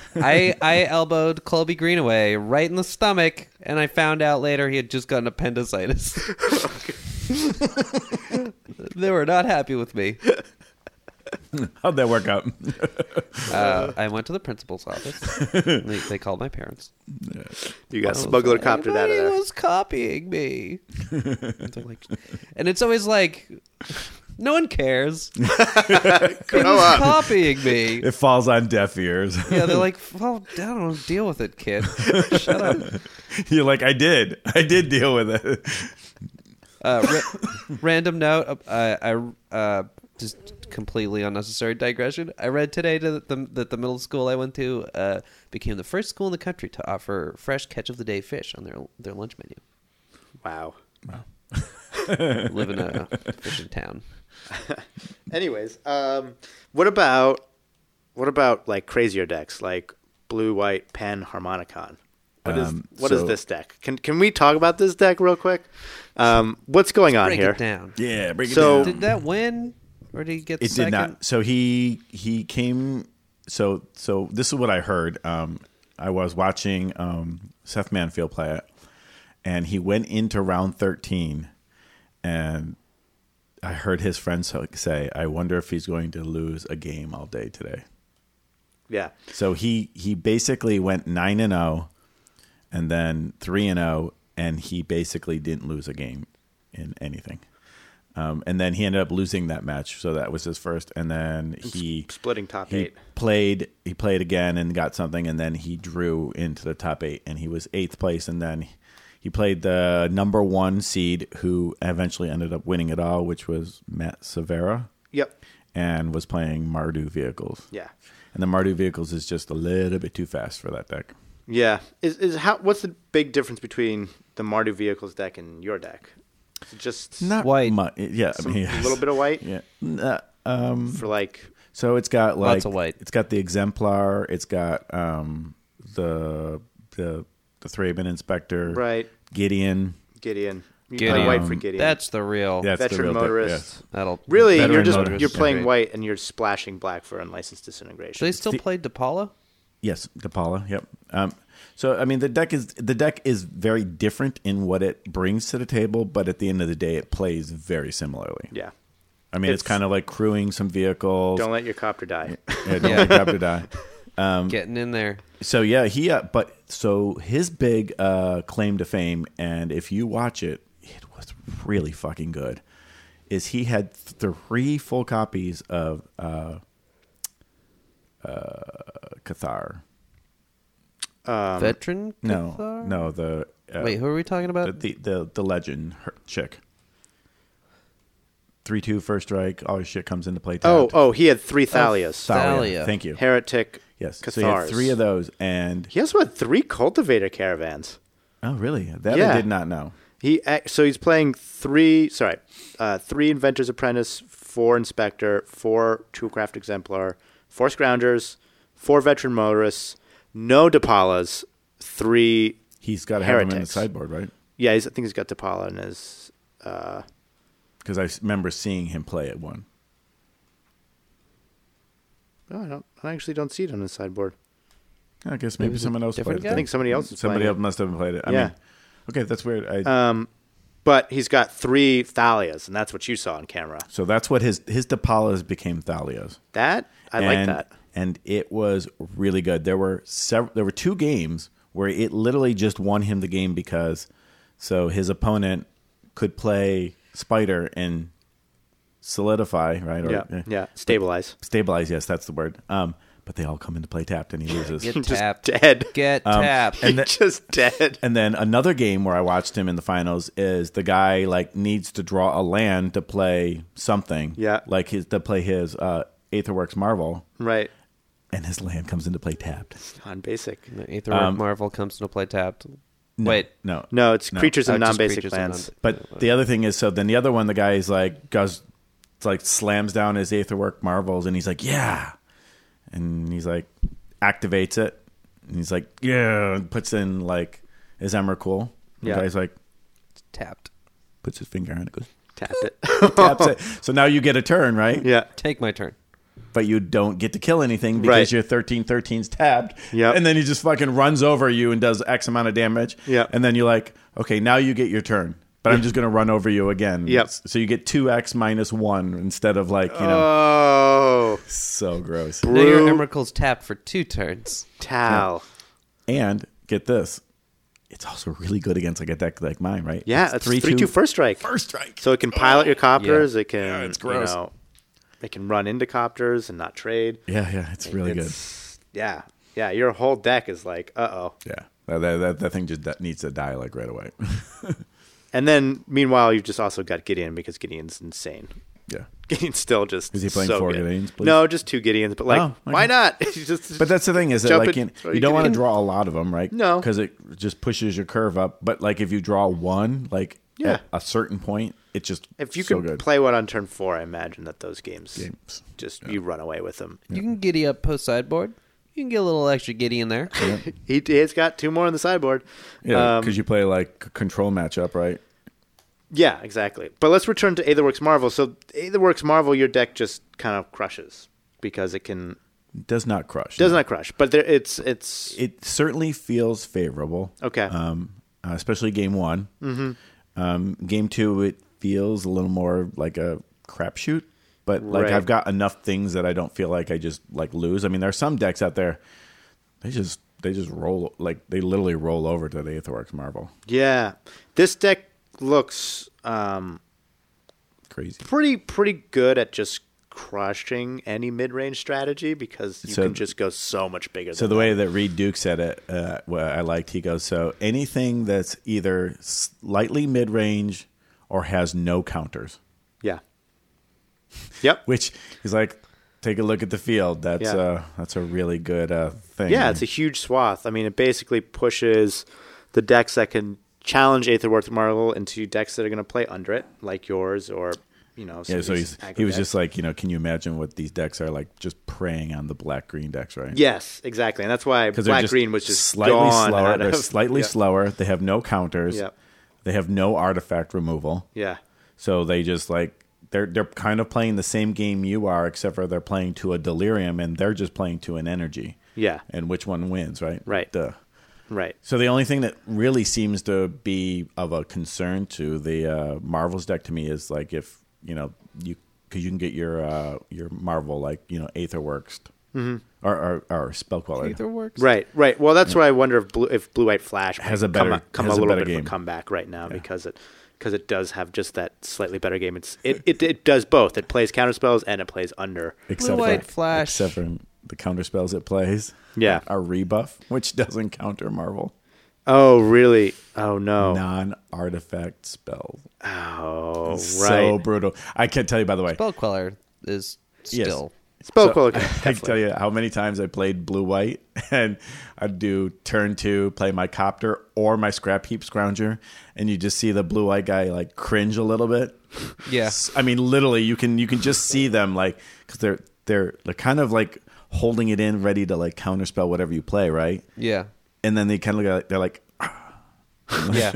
I I elbowed Colby Greenaway right in the stomach, and I found out later he had just gotten appendicitis. They were not happy with me. How'd that work out? Uh, I went to the principal's office. they, they called my parents. You got I was smuggler like, coptered out of "Anybody there. was copying me. And they're like, and it's always like, no one cares. He Grow was up. copying me. It falls on deaf ears. Yeah, they're like, well, I don't know, deal with it, kid. Shut up. You're like, I did. I did deal with it. Uh, ra- random note. Uh, I uh, just completely unnecessary digression. I read today to the, that the middle school I went to uh, became the first school in the country to offer fresh catch of the day fish on their their lunch menu. Wow. Live in a fishing town. Anyways, um, what about what about like crazier decks like blue, white, pen, harmonicon? What is Um, what is so- this deck? Can can we talk about this deck real quick? Um, what's going on Break here? it down. Yeah, break it So- down. Did that win, or did he get It second? did not. So he he came. So so this is what I heard. Um, I was watching um, Seth Manfield play it, and he went into round thirteen, and I heard his friends say, "I wonder if he's going to lose a game all day today." Yeah, So he he basically went nine and zero, and then three and zero, and he basically didn't lose a game in anything. Um, and then he ended up losing that match, so that was his first. And then he splitting top he eight. played he played again and got something, and then he drew into the top eight, and he was eighth place. And then he played the number one seed, who eventually ended up winning it all, which was Matt Severa, Yep. and was playing Mardu Vehicles. Yeah. And the Mardu Vehicles is just a little bit too fast for that deck. Yeah. Is is how? What's the big difference between the Mardu Vehicles deck and your deck? Is it just Not White. mu- yeah, I some- mean, a little bit of white Yeah. Uh, um, for like. so it's got like Lots of white. It's got the exemplar. It's got um, the the the Thraben Inspector. Right. Gideon. Gideon. You Gideon. play white for Um, Gideon. That's the real. That's the Veteran real deck, motorist. yes. That'll Really, Veteran you're just motorist, you're yeah. playing Great. white and you're splashing black for unlicensed disintegration. Do they still play DePaula? Yes, DePaula. Yep. Um, so I mean, the deck is the deck is very different in what it brings to the table, but at the end of the day, it plays very similarly. Yeah. I mean, it's, It's- kind of like crewing some vehicles. Don't let your copter die. yeah, don't Yeah. let Copter die. Um, Getting in there. So yeah, he. Uh, but so his big uh, claim to fame, and if you watch it, it was really fucking good. Is he had three full copies of uh, uh, Cathar? Um, Veteran? No, Cathar? no, the uh, Wait, who are we talking the, about? the the the legend her, chick. Three two first strike. All his shit comes into play. oh, tapped. oh, he had three Thalias. Thalia. Thalia. Thank you. Heretic. Yes, so he had Cathars. three of those, and He also had three cultivator caravans. oh really? That Yeah. I did not know. He ac- so he's playing three. Sorry, uh, three Inventor's Apprentice, four Inspector, four Toolcraft Exemplar, four Scroungers, four Veteran Motorists, no DePaulas, three. He's got to have him in the Heretics. sideboard, right? Yeah, he's, I think he's got DePaula in his. Uh, Because I s- remember seeing him play at one. oh, I don't. I actually don't see it on his sideboard. I guess maybe Maybe someone else different played it. guy? I think somebody else is Somebody playing else must have played it. I Yeah. mean, okay, that's weird. I, Um, but he's got three Thalias, and that's what you saw on camera. so that's what his his DePaulas became Thalias. That I like And- that. and it was really good. There were several. There were two games where it literally just won him the game because so his opponent could play Spider and solidify, right? Or, Yeah, eh, yeah. Stabilize. stabilize. Yes, that's the word. Um, but they all come into play tapped, and he loses. Get Just tapped. dead. Get Um, tapped. and the- just dead. And then another game where I watched him in the finals is the guy like needs to draw a land to play something. Yeah. Like his to play his uh Aetherworks Marvel, Right. and his land comes into play tapped. On basic. The Aetherwork Um, Marvel comes into play tapped. No, Wait. No. No, it's No. creatures Oh, and just non-basic creatures and lands. non- But the other thing is so then the other one the guy is like goes like slams down his Aetherwork Marvels and he's like, "Yeah." And he's like activates it. And he's like, "Yeah," and puts in like his Emrakul. The Yeah. guy's like Tapped. puts his finger on it, goes Tapped it. taps it. So now you get a turn, right? Yeah. Take my turn. But you don't get to kill anything because Right. your thirteen thirteen's tabbed. Yep. And then he just fucking runs over you and does X amount of damage. Yep. And then you're like, okay, now you get your turn. but I'm just going to run over you again. Yep. So you get two x minus one instead of like, you know. Oh. So gross. Now your Emrakul's tapped for two turns. Tal. And get this. It's also really good against like a deck like mine, right? Yeah, it's three two first strike. First strike. So it can pilot your copters. Yeah. It can, Yeah, it's gross. you know, it can run into copters and not trade. Yeah, yeah, it's really It's- Yeah, yeah. Your whole deck is like, uh oh. good. Yeah. That, that, that, that thing just that needs to die like right away. And then, meanwhile, you've just also got Gideon because Gideon's insane. Yeah. Gideon's still just Is he playing so four good. Gideons, please? No, just two Gideons. But like, Oh, okay. why not? You just- But that's the thing is that Jump like it, you, throw you your don't want to Gideon. draw a lot of them, right? No. Because it just pushes your curve up. But like if you draw one, like Yeah. at a certain point, it just if you so could good. play one on turn four, I imagine that those games, Games. just you run away with them. You can giddy up post sideboard. You can get a little extra giddy in there. He, he's got two more on the sideboard. Yeah, Um, because you play like control matchup, right? Yeah, exactly. But let's return to Aetherworks Marvel. So Aetherworks Marvel, your deck just kind of crushes because it can Does not crush. does not crush, but there it's it's It certainly feels favorable. Okay. Um, uh, especially game one. Mm-hmm. Um, game two, it feels a little more like a crapshoot. But like Right. I've got enough things that I don't feel like I just like lose. I mean, there are some decks out there. They just they just roll like they literally roll over to the Aetherworks Marvel. yeah. This deck looks um, Crazy. pretty pretty good at just crushing any mid range strategy because you So- can just go so much bigger. So than the that. way that Reed Duke said it, uh, what I liked, he goes, so anything that's either slightly mid range or has no counters. yeah, yep, Which he's like, take a look at the field. That's Yeah. uh, that's a really good uh, thing. yeah. It's a huge swath. I mean, it basically pushes the decks that can challenge Aetherworks Marvel into decks that are going to play under it, like yours, or you know. some yeah. of So these he's aggro he was decks. just like, you know, can you imagine what these decks are like? Just preying on the black green decks, right? yes, exactly, and that's why Because they're black just green was just slightly gone slower. out They're of- slightly yeah. slower. They have no counters. Yeah. They have no artifact removal. Yeah, So they just like they're they're kind of playing the same game you are, except for they're playing to a delirium and they're just playing to an energy. yeah, And which one wins, right? Right. Duh. right. So the only thing that really seems to be of a concern to the uh, Marvels deck to me is like if you know you because you can get your uh, your Marvel like you know Aetherworks Mm-hmm. or, or or Spellqueller. Aetherworks. Right, right. Well, that's why I wonder if blue, if blue white flash Has a might better- come, a, come has a a little better bit of game. a comeback right now because it because it does have just that slightly better game. It's it, it it does both. It plays counter spells and it plays under. Except Blue-white for, flash. Except for the counter spells it plays. Yeah. Are rebuff, which doesn't counter Marvel. Oh, really? Oh no. Non-artifact spells. Oh, right. So brutal. I can't tell you, by the way. Spell Queller is Yes. still. Spell So, Queller, I can definitely. tell you how many times I played blue white, and I'd do turn two, play my copter or my scrap heap scrounger, and you just see the blue white guy like cringe a little bit. Yeah. I mean, literally, you can you can just see them like because they're they're they're kind of like holding it in, ready to like counterspell whatever you play, right? Yeah. And then they kind of like they're like, Yeah.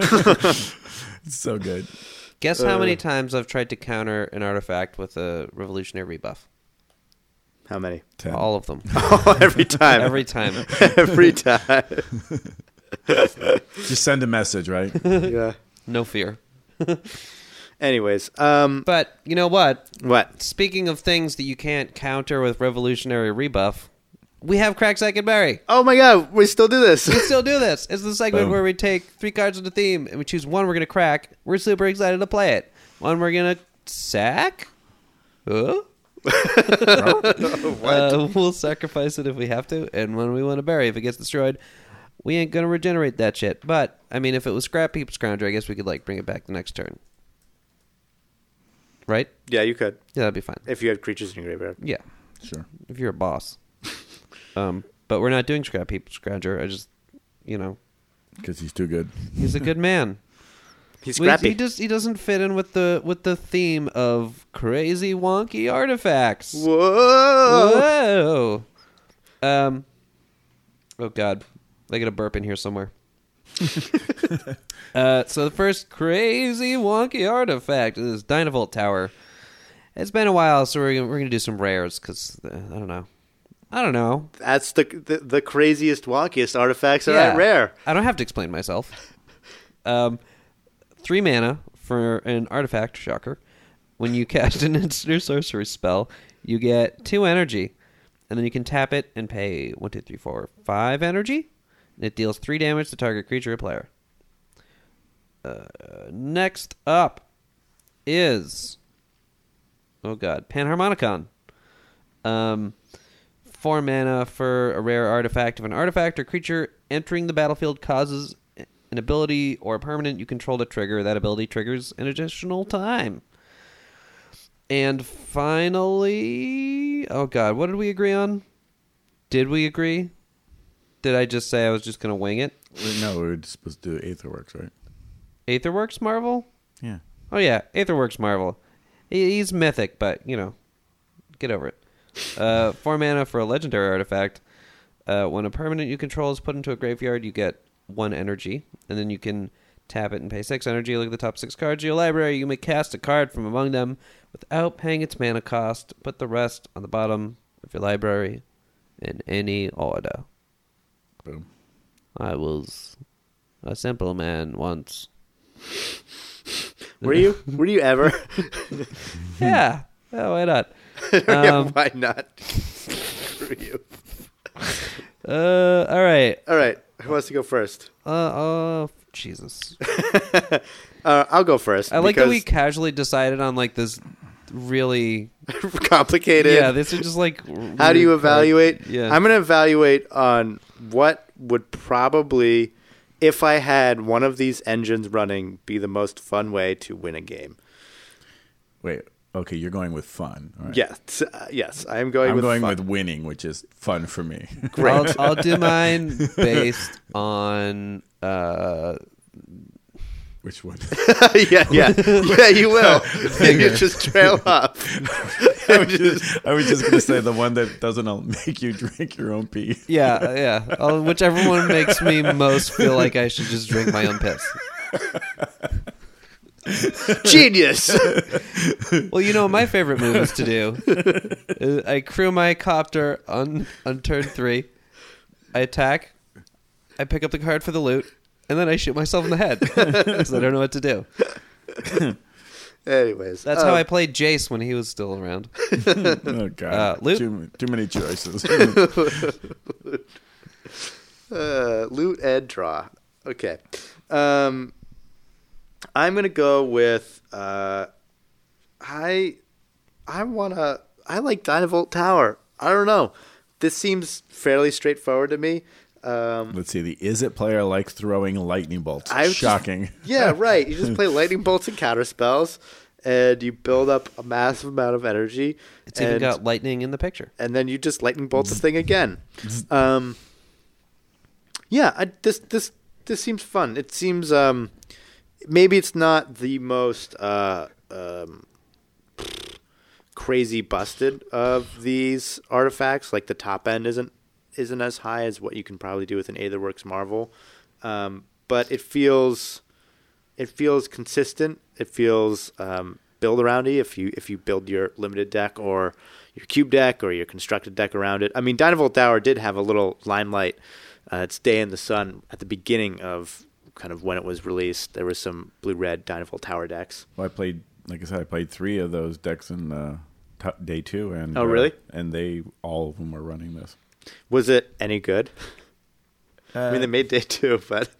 it's so good. Guess how many times I've tried to counter an artifact with a revolutionary rebuff? How many? Ten. All of them. Oh, every time. Every time. every time. Just send a message, right? Yeah. No fear. Anyways, um, But you know what? what? Speaking of things that you can't counter with revolutionary rebuff, we have Crack Second Berry. Oh my God, we still do this. We still do this. It's the segment Boom. where we take three cards of the theme and we choose one we're going to crack. We're super excited to play it. One we're going to sack. Huh? uh, we'll sacrifice it if we have to, and when we want to bury, if it gets destroyed, we ain't gonna regenerate that shit. But I mean, if it was Scrap Heap Scrounger, I guess we could like bring it back the next turn, right? Yeah, you could Yeah, that'd be fine. if you had creatures in your graveyard. Yeah, Sure. if you're a boss. um, but we're not doing Scrap Heap Scrounger. I just, you know, Because he's too good. he's a good man. He's We- scrappy. He just he doesn't fit in with the with the theme of crazy wonky artifacts. Whoa! Whoa. Um. Oh God, I got a burp in here somewhere. uh, so the first crazy wonky artifact is Dynavolt Tower. It's been a while, so we're gonna, we're gonna do some rares because uh, I don't know. I don't know. That's the, the the craziest, wonkiest artifacts are Yeah. at rare. I don't have to explain myself. Um, three mana for an artifact, shocker. When you cast an instant or sorcery spell, you get two energy. And then you can tap it and pay one, two, three, four, five energy. And it deals three damage to target creature or player. Uh, next up is... Oh god, Panharmonicon. Um, four mana for a rare artifact. If an artifact or creature entering the battlefield causes an ability or a permanent you control to trigger, that ability triggers an additional time. And finally... Oh god, what did we agree on? Did we agree? Did I just say I was just going to wing it? No, we were supposed to do Aetherworks, right? Aetherworks Marvel? Yeah. Oh yeah, Aetherworks Marvel. He- He's mythic, but, you know, get over it. Uh, four mana for a legendary artifact. Uh, when a permanent you control is put into a graveyard, you get one energy, and then you can tap it and pay six energy. Look at the top six cards of your library. You may cast a card from among them without paying its mana cost. Put the rest on the bottom of your library in any order. Boom. I was a simple man once. Were you? Were you ever? Yeah. Oh, why not? Yeah, Um, why not? Screw you. Uh, all right. All right. Who wants to go first? Uh, uh, Jesus. Uh, I'll go first. I like that we because casually decided on like this really. complicated. Yeah, this is just like. How do you weird card. evaluate? Yeah. I'm going to evaluate on what would probably, if I had one of these engines running, be the most fun way to win a game. Wait. Okay, you're going with fun. All right. Yes, uh, yes, I am going I'm with going fun. with winning, which is fun for me. I'll, I'll do mine based on. Uh, Which one? yeah, yeah, yeah. You will. You just trail off. I was just, I was just going to say the one that doesn't make you drink your own pee. yeah, yeah. I'll, whichever one makes me most feel like I should just drink my own piss. Genius. Well, you know what my favorite move is to do? is I crew my copter on, on turn three. I attack. I pick up the card for the loot. And then I shoot myself in the head. Because I don't know what to do. Anyways. That's um, how I played Jace when he was still around. Oh, God. Uh, loot? Too, too many choices. uh, loot and draw. Okay. Um, I'm going to go with... Uh, I I want to... I like Dynavolt Tower. I don't know. This seems fairly straightforward to me. Um, Let's see. The Is It player likes throwing lightning bolts. I just- Shocking. yeah, right. You just play lightning bolts and counter spells, and you build up a massive amount of energy. It's and, even got lightning in the picture. and then you just lightning bolt the thing again. Um, yeah, I, this this this seems fun. It seems um, maybe it's not the most uh, um, crazy busted of these artifacts. Like the top end isn't isn't as high as what you can probably do with an Aetherworks Marvel, um, but it feels it feels consistent. It feels um, build aroundy if you if you build your limited deck or your cube deck or your constructed deck around it. I mean, Dynavolt Tower did have a little limelight. Uh, its day in the sun at the beginning of kind of when it was released. There was some blue-red Dynavolt Tower decks. Well, I played, like I said, I played three of those decks in uh, t- day two. And, Oh, really? Uh, and they, all of them were running this. Was it any good? Uh, I mean, they made day two, but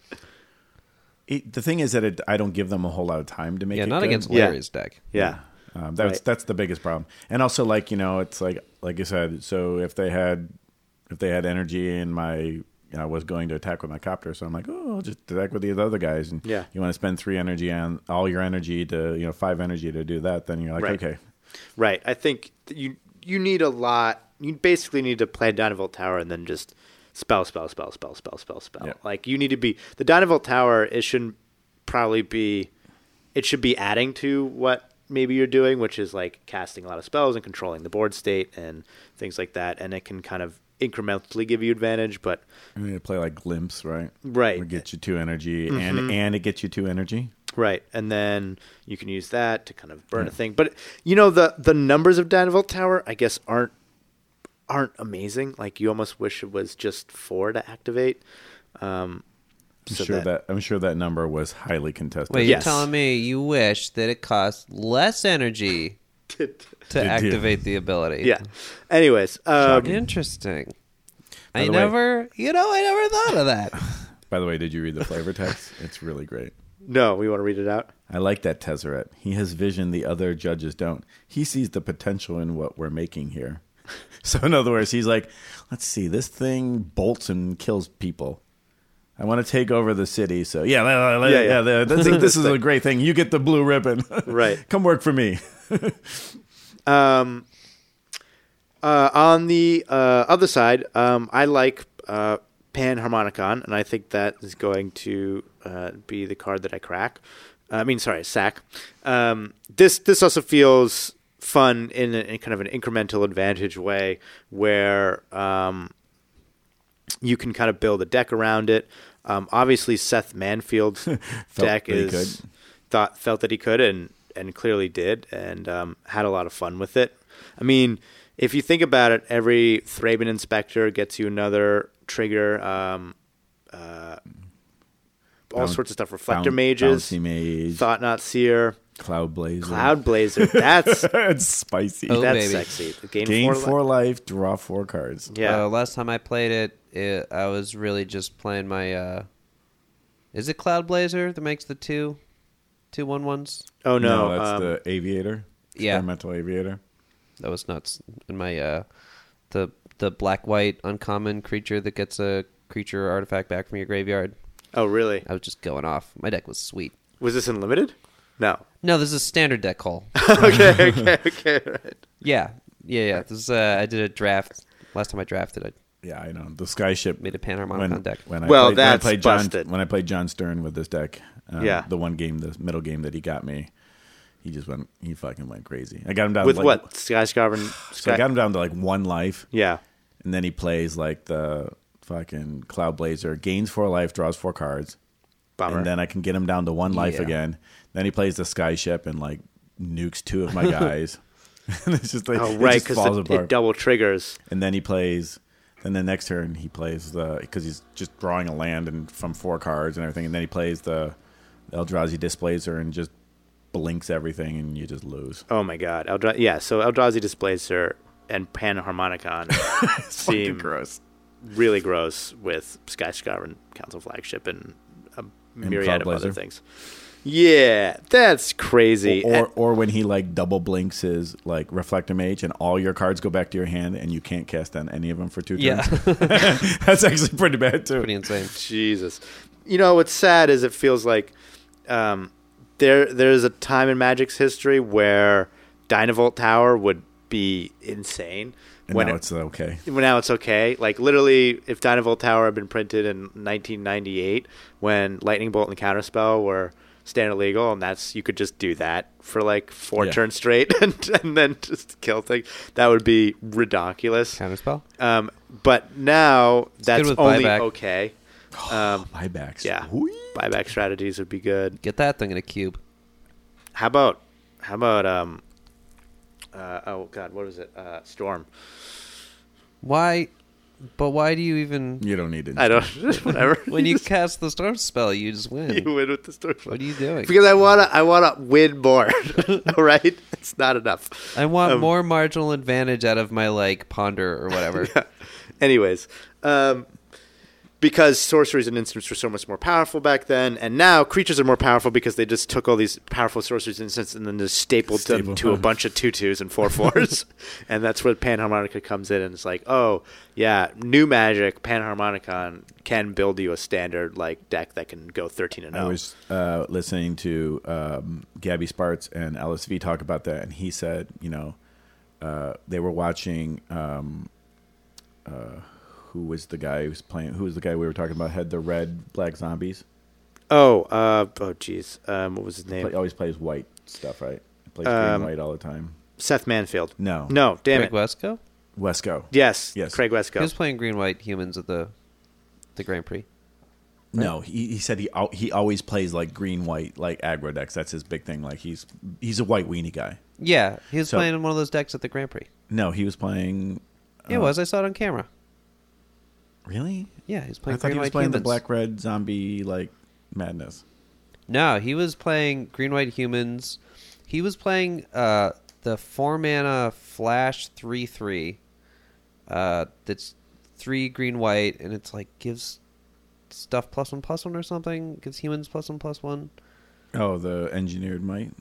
it, the thing is that it, I don't give them a whole lot of time to make Yeah, it not good. against Yeah. Larry's deck. yeah. Um, that's Right. that's the biggest problem. And also, like you know, it's like like I said. So if they had if they had energy in my, you know, I was going to attack with my copter, so I'm like, oh, I'll just attack with these other guys. And Yeah. you want to spend three energy on all your energy to you know five energy to do that, then you're like, Right. okay, Right. I think that you you need a lot. You basically need to play Dynavolt Tower and then just spell, spell, spell, spell, spell, spell, spell. Yeah. Like you need to be the Dynavolt Tower. It shouldn't probably be. It should be adding to what maybe you're doing, which is like casting a lot of spells and controlling the board state and things like that. And it can kind of incrementally give you advantage, but you need to play like Glimpse, right? right. It gets you two energy, Mm-hmm. and and it gets you two energy. Right, and then you can use that to kind of burn a thing. But you know the the numbers of Dynavolt Tower, I guess, aren't aren't amazing. Like you almost wish it was just four to activate. Um, I'm So sure that, that, I'm sure that number was highly contested. Wait, Yes. you're telling me you wish that it cost less energy to you? activate the ability? yeah. Anyways, um, Interesting. By I the way- never, you know, I never thought of that. By the way, did you read the flavor text? It's really great. no, we want to read it out. I like that Tezzeret. He has vision the other judges don't. He sees the potential in what we're making here. So in other words, he's like, let's see, this thing bolts and kills people. I want to take over the city. So yeah, yeah, yeah, Yeah, yeah. yeah. this, this is a great thing. You get the blue ribbon. Right. Come work for me. Um, uh, on the uh, other side, um, I like uh, Panharmonicon, and I think that is going to uh, be the card that I crack. I mean, sorry, sack. Um, this this also feels fun in, a, in kind of an incremental advantage way, where um, you can kind of build a deck around it. Um, obviously, Seth Manfield's deck that he is could. thought felt that he could, and and clearly did, and um, had a lot of fun with it. I mean, if you think about it, every Thraben Inspector gets you another trigger, um, uh, all Bound- sorts of stuff. Reflector Boun- Mages, Bouncy Mage, Thought Not Seer, Cloud Blazer. Cloud Blazer. That's it's spicy. Oh, that's baby. sexy. Gain, Gain four, four, li- life, draw four cards. Yeah. Uh, last time I played it, it, I was really just playing my. Uh, is it Cloud Blazer that makes the two, two one ones? oh no, that's um, the Aviator. Yeah. Experimental Aviator. That was nuts. In my uh, the the black white uncommon creature that gets a creature or artifact back from your graveyard. oh really? I was just going off. My deck was sweet. Was this in limited? No. No, this is standard deck call. okay, okay, okay. Right. yeah, yeah, yeah. This is, uh, I did a draft last time I drafted. I Yeah, I know. The Skyship. made a Panharmonicon when, deck. when I Well, played, that's when I played John, busted. When I played John Stern with this deck, um, Yeah. the one game, the middle game that he got me, he just went, he fucking went crazy. I got him down With to like, what? Sky Scarvin? So Sky- I got him down to like one life, yeah. and then he plays like the fucking Cloud Blazer, gains four life, draws four cards, Bummer. and then I can get him down to one life Yeah. again. Then he plays the Skyship and like nukes two of my guys. And it's just like oh, it right, just falls because it, apart. it double triggers. And then he plays. Then the next turn he plays the because he's just drawing a land and from four cards and everything. And then he plays the Eldrazi Displacer and just blinks everything and you just lose. Oh my god. Eldra- yeah, so Eldrazi Displacer and Panharmonicon Fucking seem gross. really gross with Sky Scarvin Council Flagship and a myriad Cloud of other Blazer. things. Yeah, that's crazy. Or, And- or when he like double blinks his like Reflector Mage and all your cards go back to your hand and you can't cast on any of them for two turns. Yeah. That's actually pretty bad too. Pretty insane. Jesus. You know what's sad is it feels like um, there there's a time in Magic's history where Dynavolt Tower would be insane. And when now it- it's okay. Well, now it's okay. Like literally, if Dynavolt Tower had been printed in nineteen ninety-eight, when Lightning Bolt and Counterspell were standard legal, and that's you could just do that for like four Yeah. turns straight, and, and then just kill things. That would be ridiculous. Counterspell? Um, but now that's good with only buyback. okay. Um, Buybacks. yeah, Whee! buyback strategies would be good. Get that thing in a cube. How about how about um, uh, oh god, what is it? Uh, Storm. Why? But why do you even... You don't need it. I don't. Whatever. When you cast the storm spell, you just win. you win with the Storm. What are you doing? Because I wanna, I wanna win more. All right, it's not enough. I want Um, more marginal advantage out of my, like, ponder or whatever. Yeah. Anyways, um, because sorceries and instants were so much more powerful back then, and now creatures are more powerful because they just took all these powerful sorceries and instants and then just stapled them Stapled to a them. bunch of two twos and four fours, and that's where Panharmonica comes in, and it's like, oh yeah, new Magic Panharmonicon can build you a standard like deck that can go thirteen and I zero. was uh, listening to um, Gabby Sparts and L S V talk about that, and he said, you know, uh, they were watching. Um, uh, who was the guy who was playing? Who was the guy we were talking about? Had the red black zombies. Oh, uh, oh, jeez, um, what was his name? Play, always plays white stuff, right? He plays Um, green white all the time. Seth Manfield. No, No, damn Greg it. Wesco? Wesco. Yes, Yes. Craig He Wesco. was playing green-white humans at the the Grand Prix. No, he, he said he al- he always plays like green white like aggro decks. That's his big thing. Like he's he's a white weenie guy. Yeah, he was So- playing in one of those decks at the Grand Prix. No, he was playing. Yeah, uh, it was. I saw it on camera. Really? Yeah, he's I playing thought green he was white playing humans. the black red zombie like madness. No, he was playing green white humans. He was playing uh, the four mana flash three three. Uh, that's three green white, and it's like gives stuff plus one plus one or something. Gives humans plus one plus one. Oh, the engineered might.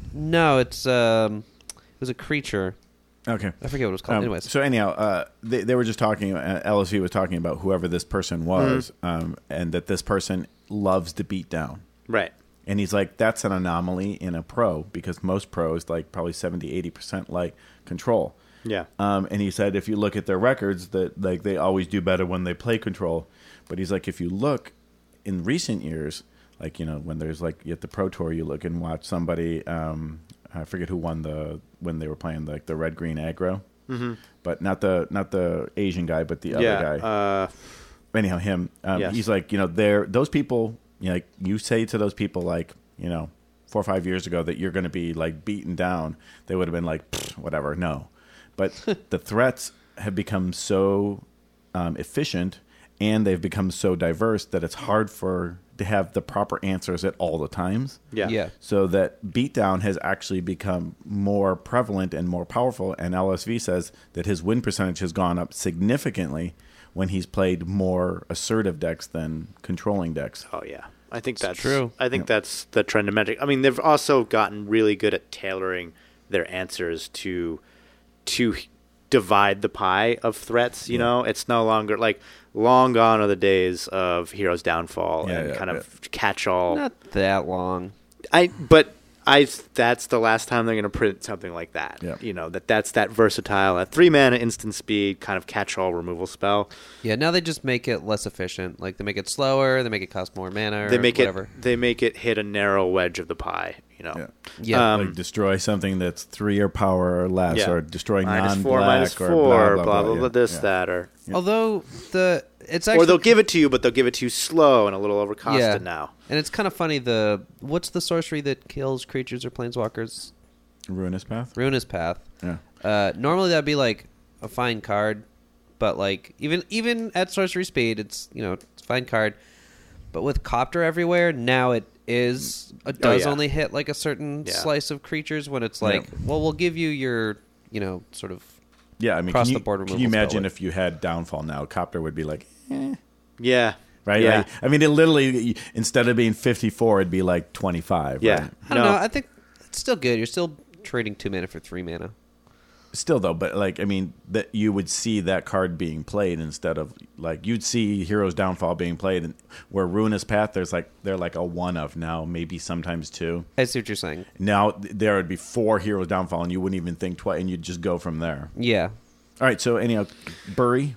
No, it's um, it was a creature. Okay. I forget what it was called. Um, Anyways, so anyhow, uh, they, they were just talking. Uh, L S V was talking about whoever this person was, Mm-hmm. um, and that this person loves to beat down. Right. And he's like, that's an anomaly in a pro because most pros, like probably seventy, eighty percent, like control. Yeah. Um, and he said, if you look at their records, that like they always do better when they play control. But he's like, if you look in recent years, like you know, when there's like at the pro tour, you look and watch somebody. Um, I forget who won the when they were playing like the red green aggro, Mm-hmm. but not the not the Asian guy, but the other Yeah. guy. Uh, Anyhow, him. Um, Yes. He's like, you know, they're those people. You know, like you say to those people, like you know, four or five years ago that you're going to be like beaten down, they would have been like, "Pfft, whatever, no. But the threats have become so um, efficient and they've become so diverse that it's hard for to have the proper answers at all the times. yeah. yeah. So that beatdown has actually become more prevalent and more powerful. And L S V says that his win percentage has gone up significantly when he's played more assertive decks than controlling decks. Oh yeah, I think that's true. I think Yep. that's the trend of Magic. I mean, they've also gotten really good at tailoring their answers to to divide the pie of threats. You Yeah. know, it's no longer like long gone are the days of Hero's Downfall Yeah, and yeah, kind yeah. of catch all. Not that long. I but I that's the last time they're going to print something like that. Yeah. You know, that that's that versatile, at three mana instant speed kind of catch all removal spell. Yeah, now they just make it less efficient. Like they make it slower. They make it cost more mana. Or They make whatever. it they make it hit a narrow wedge of the pie. You know. Yeah. Yeah. Um, Like destroy something that's three or power or less, Yeah. or destroy minus non-black four, minus or four, blah blah blah blah, blah, yeah. blah this, Yeah. that, or Although the it's actually or they'll give it to you, but they'll give it to you slow and a little overcosted yeah. now. And it's kind of funny. The what's the sorcery that kills creatures or planeswalkers? Ruinous Path. Ruinous Path. Yeah. Uh, normally that'd be like a fine card, but like even even at sorcery speed, it's you know it's a fine card. But with Copter everywhere, now it is it does yeah. only hit like a certain Yeah. slice of creatures. When it's like, Yeah. well, we'll give you your you know sort of Yeah, I mean, Across can you, the board can you removal spell imagine with- if you had Downfall now? Copter would be like, eh, Yeah. right? Yeah. Like, I mean, it literally, instead of being fifty-four, it'd be like twenty-five. Yeah. right? I don't No. know. I think it's still good. You're still trading two mana for three mana. Still, though, but like, I mean, that you would see that card being played instead of like you'd see Hero's Downfall being played, and where Ruinous Path, there's like they're like a one of now, maybe sometimes two. I see what you're saying. Now th- there would be four Heroes Downfall, and you wouldn't even think twice, and you'd just go from there. Yeah. All right, so anyhow, Bury.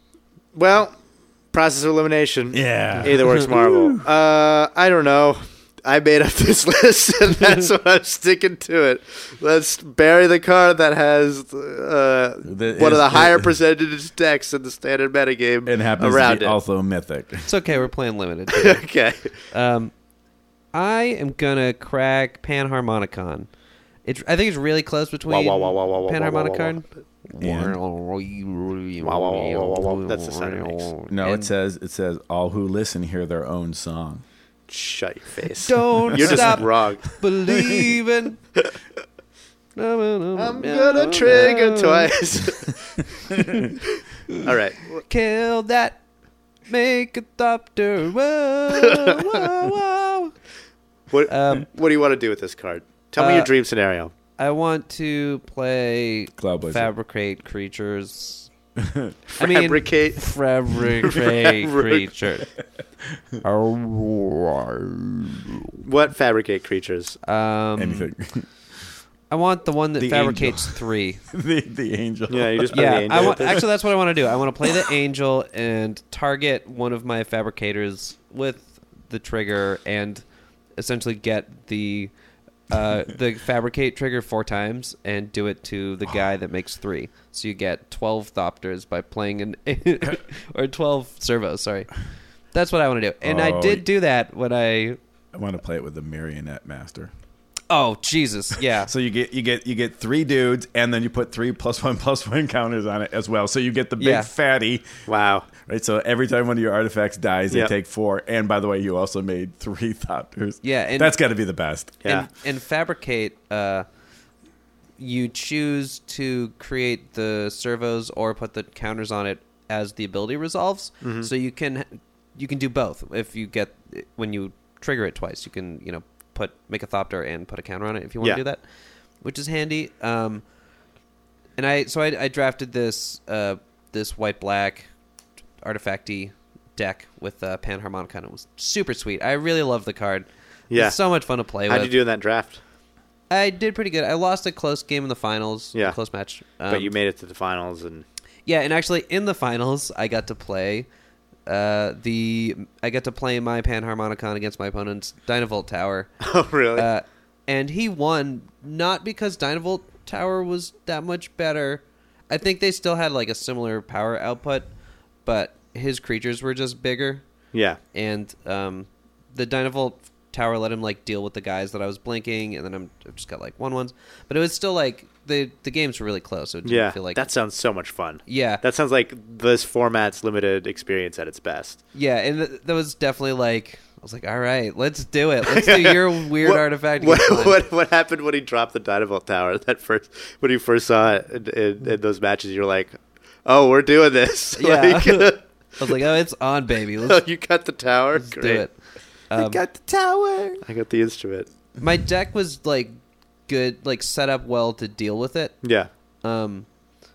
Well, process of elimination. Yeah. Either works Marvel. uh, I don't know. I made up this list, and that's what I'm sticking to it. Let's bury the card that has uh, The- one of the is- higher is- percentage decks in the standard metagame It happens around to be it. also mythic. It's okay. We're playing limited. Okay. Um, I am gonna crack Panharmonicon. It, I think it's really close between Wow, wow, wow, wow, wow, wow, Panharmonicon. And- Wow, wow, wow, wow, wow. That's the sound it makes. No, And it says it says all who listen hear their own song. Shut your face. Don't You're stop just wrong. believing. I'm gonna trigger twice. All right. Kill that. Make a thopter. Whoa, whoa, whoa. What Um, What do you want to do with this card? Tell me uh, your dream scenario. I want to play Cloudblazer. fabricate creatures. I mean, Fabricate. fabricate creature. What fabricate creatures? Um, Anything. I want the one that The fabricates three. the the angel. Yeah, you just play the Yeah, angel I with want. this? Actually, that's what I want to do. I want to play the angel and target one of my fabricators with the trigger, and essentially get the uh, the fabricate trigger four times and do it to the guy that makes three. So you get twelve Thopters by playing an or twelve servos. Sorry, that's what I want to do. And I Oh, did do that when I. I want to play it with the Marionette Master. Oh Jesus, yeah. So you get you get you get three dudes, and then you put three plus one plus one counters on it as well. So you get the big Yeah. fatty. Wow. Right. So every time one of your artifacts dies, they Yep. take four. And by the way, you also made three Thopters. Yeah, and- that's got to be the best. Yeah. And, and fabricate, uh, you choose to create the servos or put the counters on it as the ability resolves. Mm-hmm. So you can you can do both. If you get when you trigger it twice, you can you know put make a Thopter and put a counter on it if you want Yeah. to do that, which is handy. Um, and I so I, I drafted this uh, this white black artifacty deck with uh, Panharmonicon. It was super sweet. I really love the card. Yeah. It's so much fun to play How'd with. you do in that draft? I did pretty good. I lost a close game in the finals. Yeah. A close match. Um, But you made it to the finals, and yeah, and actually in the finals, I got to play uh, the. I got to play my Panharmonicon against my opponent's Dynavolt Tower, oh really? uh, and he won not because Dynavolt Tower was that much better. I think they still had like a similar power output, but his creatures were just bigger, yeah. and um, the Dynavolt Tower let him like deal with the guys that I was blinking, and then I'm, I've just got like one ones. But it was still like the the games were really close. So it didn't Yeah. feel like That sounds so much fun. yeah, That sounds like this format's limited experience at its best. yeah, and th- that was definitely like I was like, all right, let's do it. Let's do your weird What- artifact. What, against mine. what what happened when he dropped the Dynavolt Tower? That first when you first saw it in, in, in those matches, you're like, "Oh, we're doing this." Yeah. Like, I was like, oh, it's on, baby. Let's, you got the tower. let's Great. do it. Um, got the tower. I got the instrument. my deck was like good, like set up well to deal with it. Yeah. Um,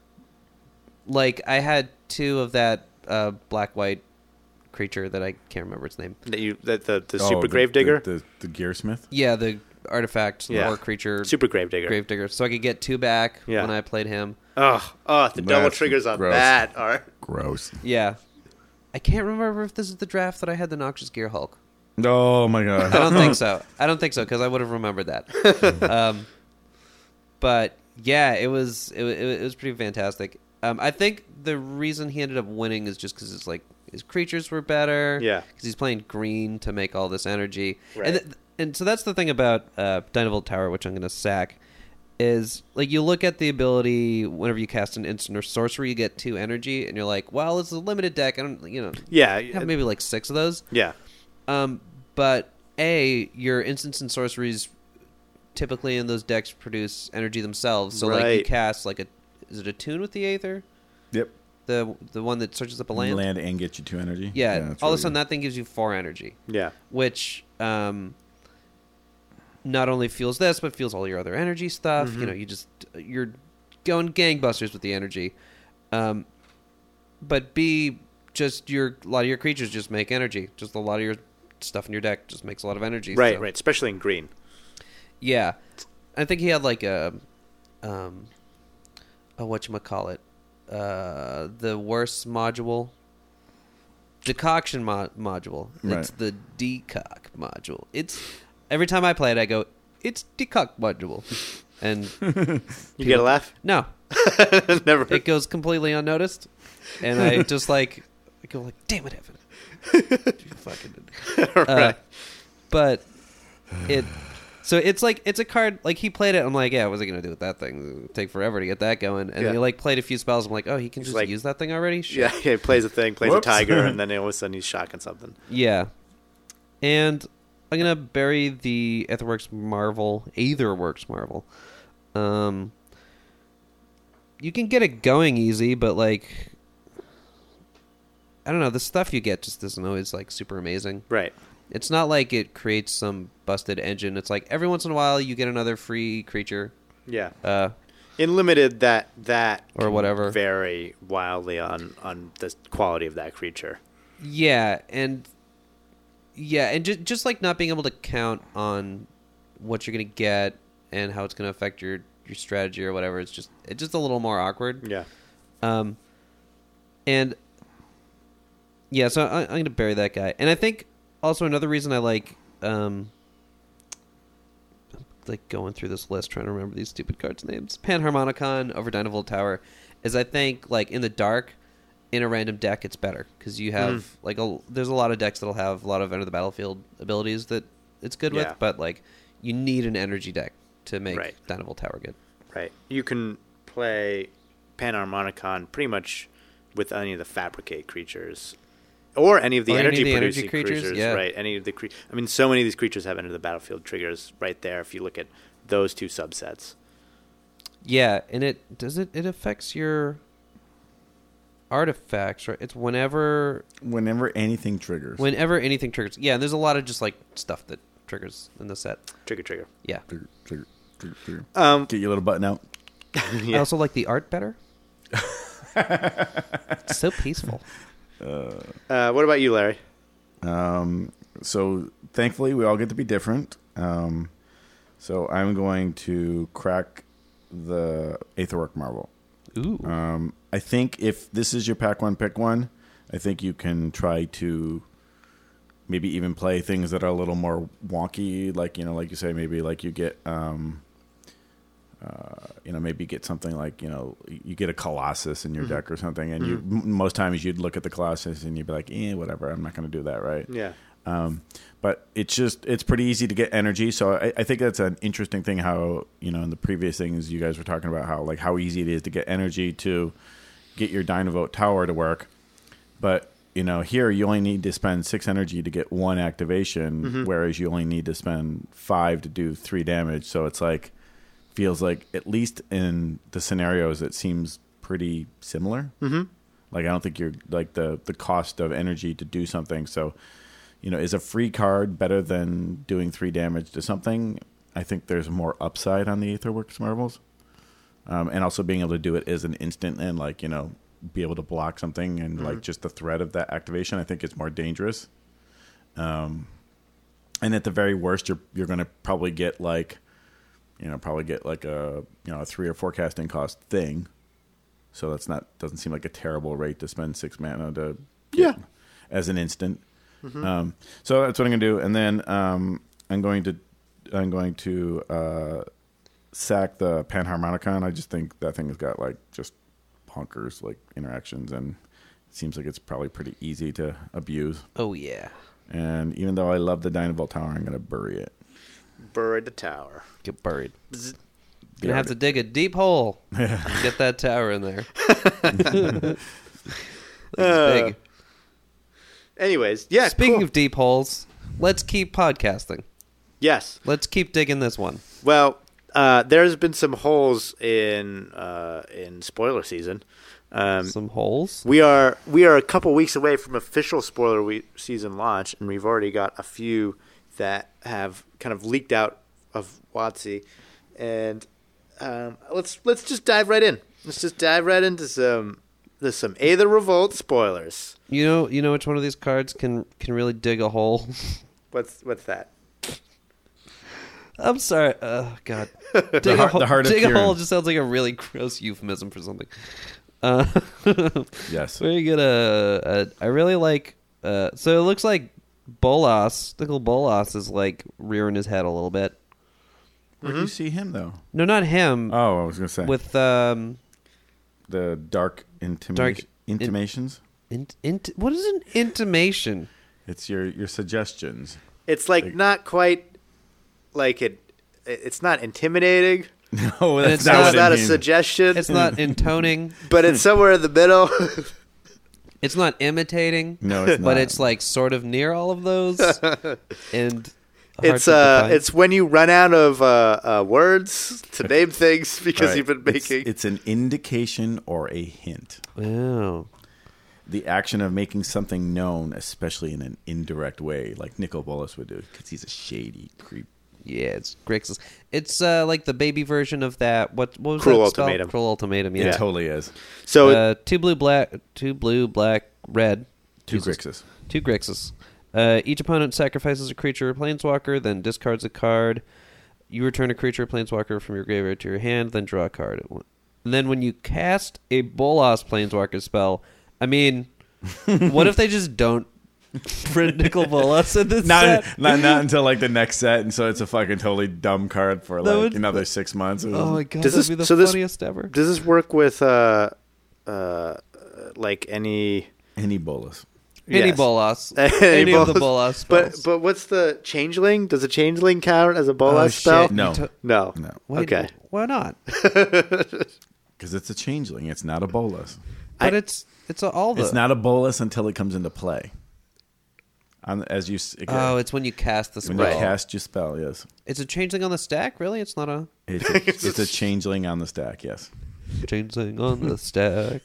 like I had two of that uh, black white creature that I can't remember its name. That you that the the Oh, super the- gravedigger. The, the, the Gearsmith. Yeah, the artifact Yeah. or creature Super gravedigger. gravedigger. So I could get two back Yeah. when I played him. Oh, oh, the double That's triggers on gross. that are. Gross. Yeah, I can't remember if this is the draft that I had the Noxious Gear Hulk. Oh my I god. don't think so. I don't think so because I would have remembered that. um, but yeah, it was it, wa- it was pretty fantastic. Um, I think the reason he ended up winning is just because it's like his creatures were better. Yeah. because he's playing green to make all this energy. Right. And th- and so that's the thing about uh, Dynavolt Tower, which I'm going to sack. Is like you look at the ability whenever you cast an instant or sorcery, you get two energy, and you're like, well, it's a limited deck. I don't, you know, Yeah. I have maybe like six of those. Yeah. Um, but A, your instants and sorceries typically in those decks produce energy themselves. So like you Right. cast like a is it a tune with the Aether? Yep. The the one that searches up a land? Land and get you two energy. Yeah, that's all of a really sudden good. that thing gives you four energy, Yeah. which um not only fuels this but fuels all your other energy stuff. Mm-hmm. You know, you just you're going gangbusters with the energy. Um but B, just your a lot of your creatures just make energy. Just a lot of your stuff in your deck just makes a lot of energy. Right. so- Right. Especially in green. Yeah, I think he had like a, um, a whatchamacallit, uh, the worst module, decoction mo- module. Right. It's the decock module. It's every time I play it, I go, it's decock module, and You get a laugh? no, Never. it goes completely unnoticed, and I just like, I go like, damn it, Evan, you fucking. All right. Uh, but it so it's like it's a card like he played it. I'm like, yeah, what's he gonna do with that thing? It would take forever to get that going. And Yeah. he like played a few spells. I'm like, oh, he can He's just like- use that thing already. Shit. Yeah, yeah, he plays a thing, plays Whoops. a tiger, and then all of a sudden he's shocking something. Yeah. And I'm gonna bury the Aetherworks Marvel, Aetherworks Marvel. Um, you can get it going easy, but like, I don't know, the stuff you get just isn't always like super amazing. Right. It's not like it creates some busted engine. It's like every once in a while you get another free creature. Yeah. Uh, In limited, that that Or can whatever. vary wildly on on the quality of that creature. yeah, and yeah, and just just like not being able to count on what you're gonna get and how it's gonna affect your your strategy or whatever. It's just it's just a little more awkward. Yeah. Um, and yeah, so I, I'm going to bury that guy. And I think also another reason I like, um, like going through this list, trying to remember these stupid cards' names, Panharmonicon over Dynavolt Tower, is I think like in the dark, in a random deck, it's better because you have Mm. like a, there's a lot of decks that'll have a lot of enter the battlefield abilities that it's good Yeah. with, but like you need an energy deck to make Right. Dynavolt Tower good. Right. You can play Panharmonicon pretty much with any of the Fabricate creatures. Or any of the Or any of energy the producing energy creatures, creatures, yeah. right? Any of the cre- I mean, so many of these creatures have enter the battlefield triggers right there. If you look at those two subsets, Yeah, and it does it. It affects your artifacts, right? It's whenever, Whenever anything triggers. whenever anything triggers. Yeah, and there's a lot of just like stuff that triggers in the set. trigger, trigger. Yeah, Trigger, trigger, trigger, trigger. Um, Get your little button out. I also like the art better. It's so peaceful. uh, what about you, Larry? Um, so thankfully, we all get to be different. Um, so I'm going to crack the Aetherwork Marvel. Ooh, Um, I think if this is your pack one, pick one. I think you can try to maybe even play things that are a little more wonky, like you know, like you say, maybe like you get, um, uh, you know, maybe get something like you know, you get a Colossus in your Mm-hmm. deck or something, and you m- most times you'd look at the Colossus and you'd be like, eh, whatever, I'm not going to do that, right? Yeah. Um, but it's just it's pretty easy to get energy. So I, I think that's an interesting thing. How you know in the previous things you guys were talking about how like how easy it is to get energy to get your Dynavolt Tower to work. But you know here you only need to spend six energy to get one activation, Mm-hmm. whereas you only need to spend five to do three damage. So it's like feels like at least in the scenarios it seems pretty similar. Mm-hmm. Like I don't think you're like the the cost of energy to do something. So, you know, is a free card better than doing three damage to something? I think there's more upside on the Aetherworks Marvels, um, and also being able to do it as an instant and like you know be able to block something and like just the threat of that activation. I think it's more dangerous. Um, and at the very worst, you're you're going to probably get like, you know, probably get like a you know a three or four casting cost thing. So that's not doesn't seem like a terrible rate to spend six mana to get Yeah. as an instant. Um, so that's what I'm gonna do, and then um, I'm going to I'm going to uh, sack the Panharmonicon. I just think that thing has got like just honkers like interactions, and it seems like it's probably pretty easy to abuse. oh yeah, And even though I love the Dynavolt Tower, I'm gonna bury it. Bury the tower. get buried. Bzz. Gonna have to dig a deep hole. Get that tower in there. It's Uh, big. Anyways, yeah. Speaking cool. of deep holes, let's keep podcasting. yes. Let's keep digging this one. Well, uh, there's been some holes in uh, in spoiler season. Um, Some holes. we are we are a couple weeks away from official spoiler we- season launch, and we've already got a few that have kind of leaked out of WotC. And um, let's let's just dive right in. Let's just dive right into some there's some Aether Revolt spoilers. You know, you know which one of these cards can can really dig a hole. What's what's that? I'm sorry. Oh God. Dig a, heart- hole, the heart of dig a Kieran. hole just sounds like a really gross euphemism for something. Uh, Yes. very good. Uh, uh, I really like. Uh, so it looks like Bolas, Nicol Bolas, is like rearing his head a little bit. Where do you see him though? No, not him. Oh, I was gonna say With um, the dark intimation Dark in- intimations. int, int, what is an intimation? It's your your suggestions. It's like Like- not quite like it. It's not intimidating. No, And that's it's not not- what It's it not a means. suggestion. It's not intoning. but it's somewhere in the middle. It's not imitating. No, it's But not. it's like sort of near all of those. And hard It's to uh, define. it's when you run out of uh, uh, words to name things because Right. you've been It's- making. It's, an indication or a hint. Wow. The action of making something known, especially in an indirect way, like Nicol Bolas would do, because he's a shady creep. Yeah, it's Grixis. It's uh, like the baby version of that. What, what was Cruel that spell? Ultimatum. Cruel Ultimatum. Yeah. It totally is. so uh, two blue, black, two blue, black, red. Two Jesus. Grixis. Two Grixis. Uh, each opponent sacrifices a creature or planeswalker, then discards a card. You return a creature or planeswalker from your graveyard to your hand, then draw a card. And then when you cast a Bolas planeswalker spell, I mean, what if they just don't print Nicol Bolas in this Not, set? not not until like the next set, and so it's a fucking totally dumb card for That like would- another six months. Oh my god, Does that'd this- be the so this- funniest ever. does this work with uh, uh, like any? Any Bolas. Any Yes. Bolas. Any Any of the Bolas. Bolas But spells. but what's the changeling? Does a changeling count as a Bolas Oh, spell? shit. No. You to- No. No, Wait, Okay. Why not? because it's a changeling. It's not a bolus. But I- it's it's a, all the. It's not a bolus until it comes into play. On, as you s- again, Oh, it's when you cast the spell. when you cast your spell. Yes, It's a changeling on the stack. Really, it's not a it's a, it's a changeling on the stack. Yes. changeling on the stack.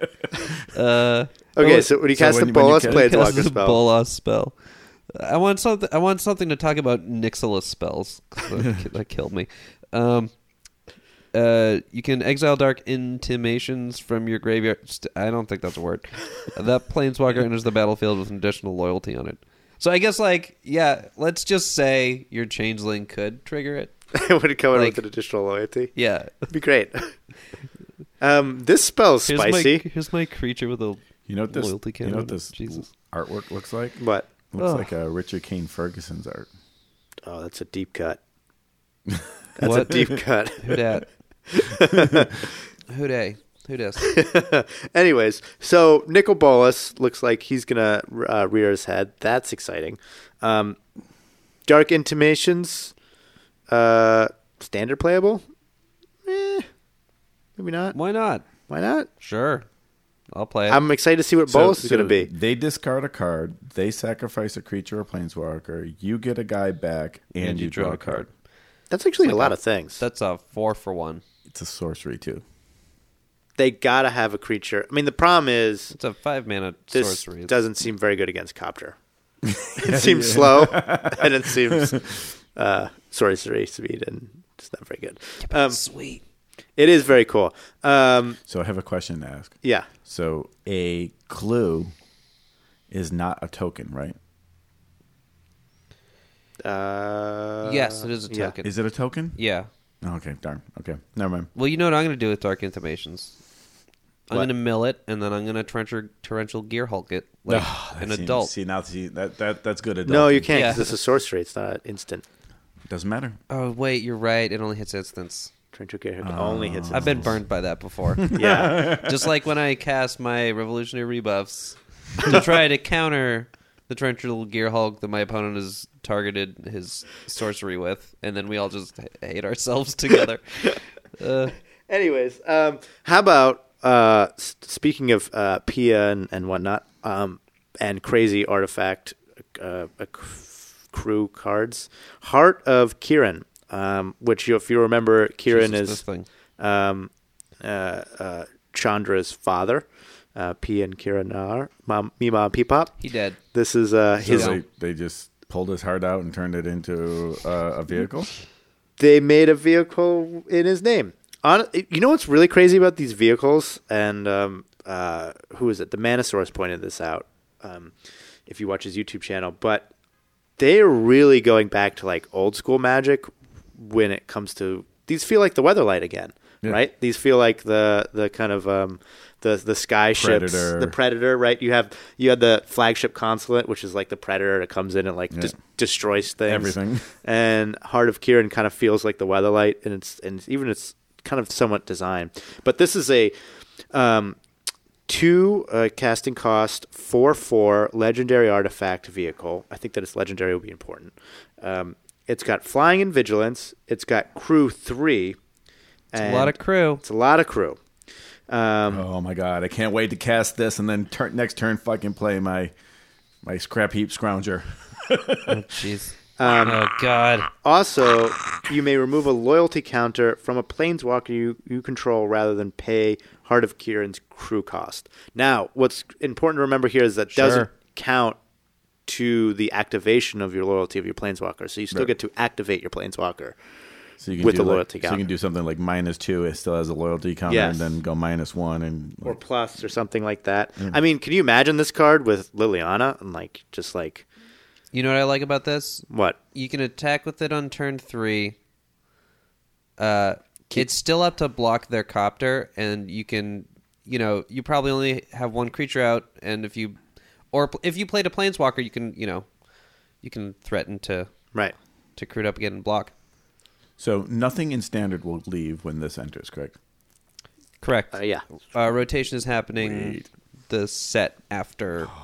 Uh, Okay, oh, so when you so cast when- the when you Bolas cast- cast Planeswalker the spell, Bolas spell. I want something. I want something to talk about Nixilus spells. that, that killed me. Um, uh, you can exile dark intimations from your graveyard. St- I don't think that's a word. That planeswalker enters the battlefield with an additional loyalty on it. So I guess, like, yeah, let's just say your changeling could trigger it. would it come in Like- with an additional loyalty? Yeah. It'd be great. um, this spell's Here's spicy. my here's my creature with a You know what this? loyalty You cannon. know what this Jesus. artwork looks like? What? Looks Ugh. like uh, Richard Kane Ferguson's art. Oh, that's a deep cut. That's What? a deep cut. Who dat? Who day? Who dis? Anyways, so Nicol Bolas looks like he's gonna uh, rear his head. That's exciting. Um, Dark Intimations, uh, standard playable? Eh, maybe not. Why not? Why not? Sure. I'll play it. I'm excited to see what So- Bolas is so gonna be. They discard a card. They sacrifice a creature or planeswalker. You get a guy back, and, you draw a card. That's actually Like a lot a- of things. That's a four for one. It's a sorcery too. They gotta have a creature. I mean, the problem is It's a five mana this sorcery. doesn't seem very good against Copter. It seems slow, and it seems uh, sorcery speed, and it's not very good. Um, Sweet. it is very cool. Um, So I have a question to ask. yeah, So a clue is not a token, right? uh, Yes, it is a yeah. token. Is it a token? Yeah. Oh, okay, darn. Okay, never mind. Well, you know what I'm going to do with Dark Intimations? I'm What? going to mill it, and then I'm going to torrential, torrential gear hulk it like Ah, an that seems- adult. See now, see that that that's good. Adult. No, you can't. Yeah. 'Cause it's a sorcery. It's not instant. Doesn't matter. Oh, wait, you're right. It only hits instants. Torrential Gear only hits. I've been instants. burned by that before. Yeah, Just like when I cast my Revolutionary Rebuffs to try to counter the Torrential Gear Hulk that my opponent has targeted his sorcery with, and then we all just hate ourselves together. Uh, Anyways, um, how about uh, s- speaking of uh, Pia and, and whatnot, um, and crazy artifact uh, uh, c- crew cards, Heart of Kieran, um, which you, if you remember, Kieran Jesus, this is thing. um, uh, uh, Chandra's father. Uh, Pia and Kieran are mom, me, mom, Peepop. He dead. This is uh, So his. they, they just pulled his heart out and turned it into uh, a vehicle. They made a vehicle in his name. On, you know what's really crazy about these vehicles? And um, uh, who is it? The Manosaurus pointed this out. Um, if you watch his YouTube channel, but they're really going back to like old school Magic when it comes to these. Feel like the Weatherlight again, Yeah. right? These feel like the the kind of um, the the sky ships, Predator. the Predator, right? You have you have the flagship Consulate, which is like the Predator that comes in and like Yeah. just destroys things, Everything. and Heart of Kieran kind of feels like the Weatherlight, and it's and even it's kind of somewhat designed. But this is a um, two uh, casting cost four four legendary artifact vehicle. I think that it's legendary will be important. Um, it's got flying and vigilance. It's got crew three. It's a lot of crew. It's a lot of crew. Um, Oh my god! I can't wait to cast this and then turn, next turn fucking play my my scrap heap scrounger. Oh, jeez. Um, oh, God. Also, you may remove a loyalty counter from a planeswalker you, you control rather than pay Heart of Kieran's crew cost. Now, what's important to remember here is that Sure. doesn't count to the activation of your loyalty of your planeswalker. So you still Right. get to activate your planeswalker. So you can With do the like- loyalty So you counter. can do something like minus two. It still has a loyalty counter, Yes. and then go minus one, and Or like, plus, or something like that. I mean, can you imagine this card with Liliana and like just like You know what I like about this? what? You can attack with it on turn three. Uh, it's still up to block their copter, and you can, you know, you probably only have one creature out, and if you, or pl- if you played a planeswalker, you can, you know, you can threaten to Right. to crew it up again and block. so nothing in standard will leave when this enters. Correct. Correct. Uh, yeah. Uh, rotation is happening Wait. the set after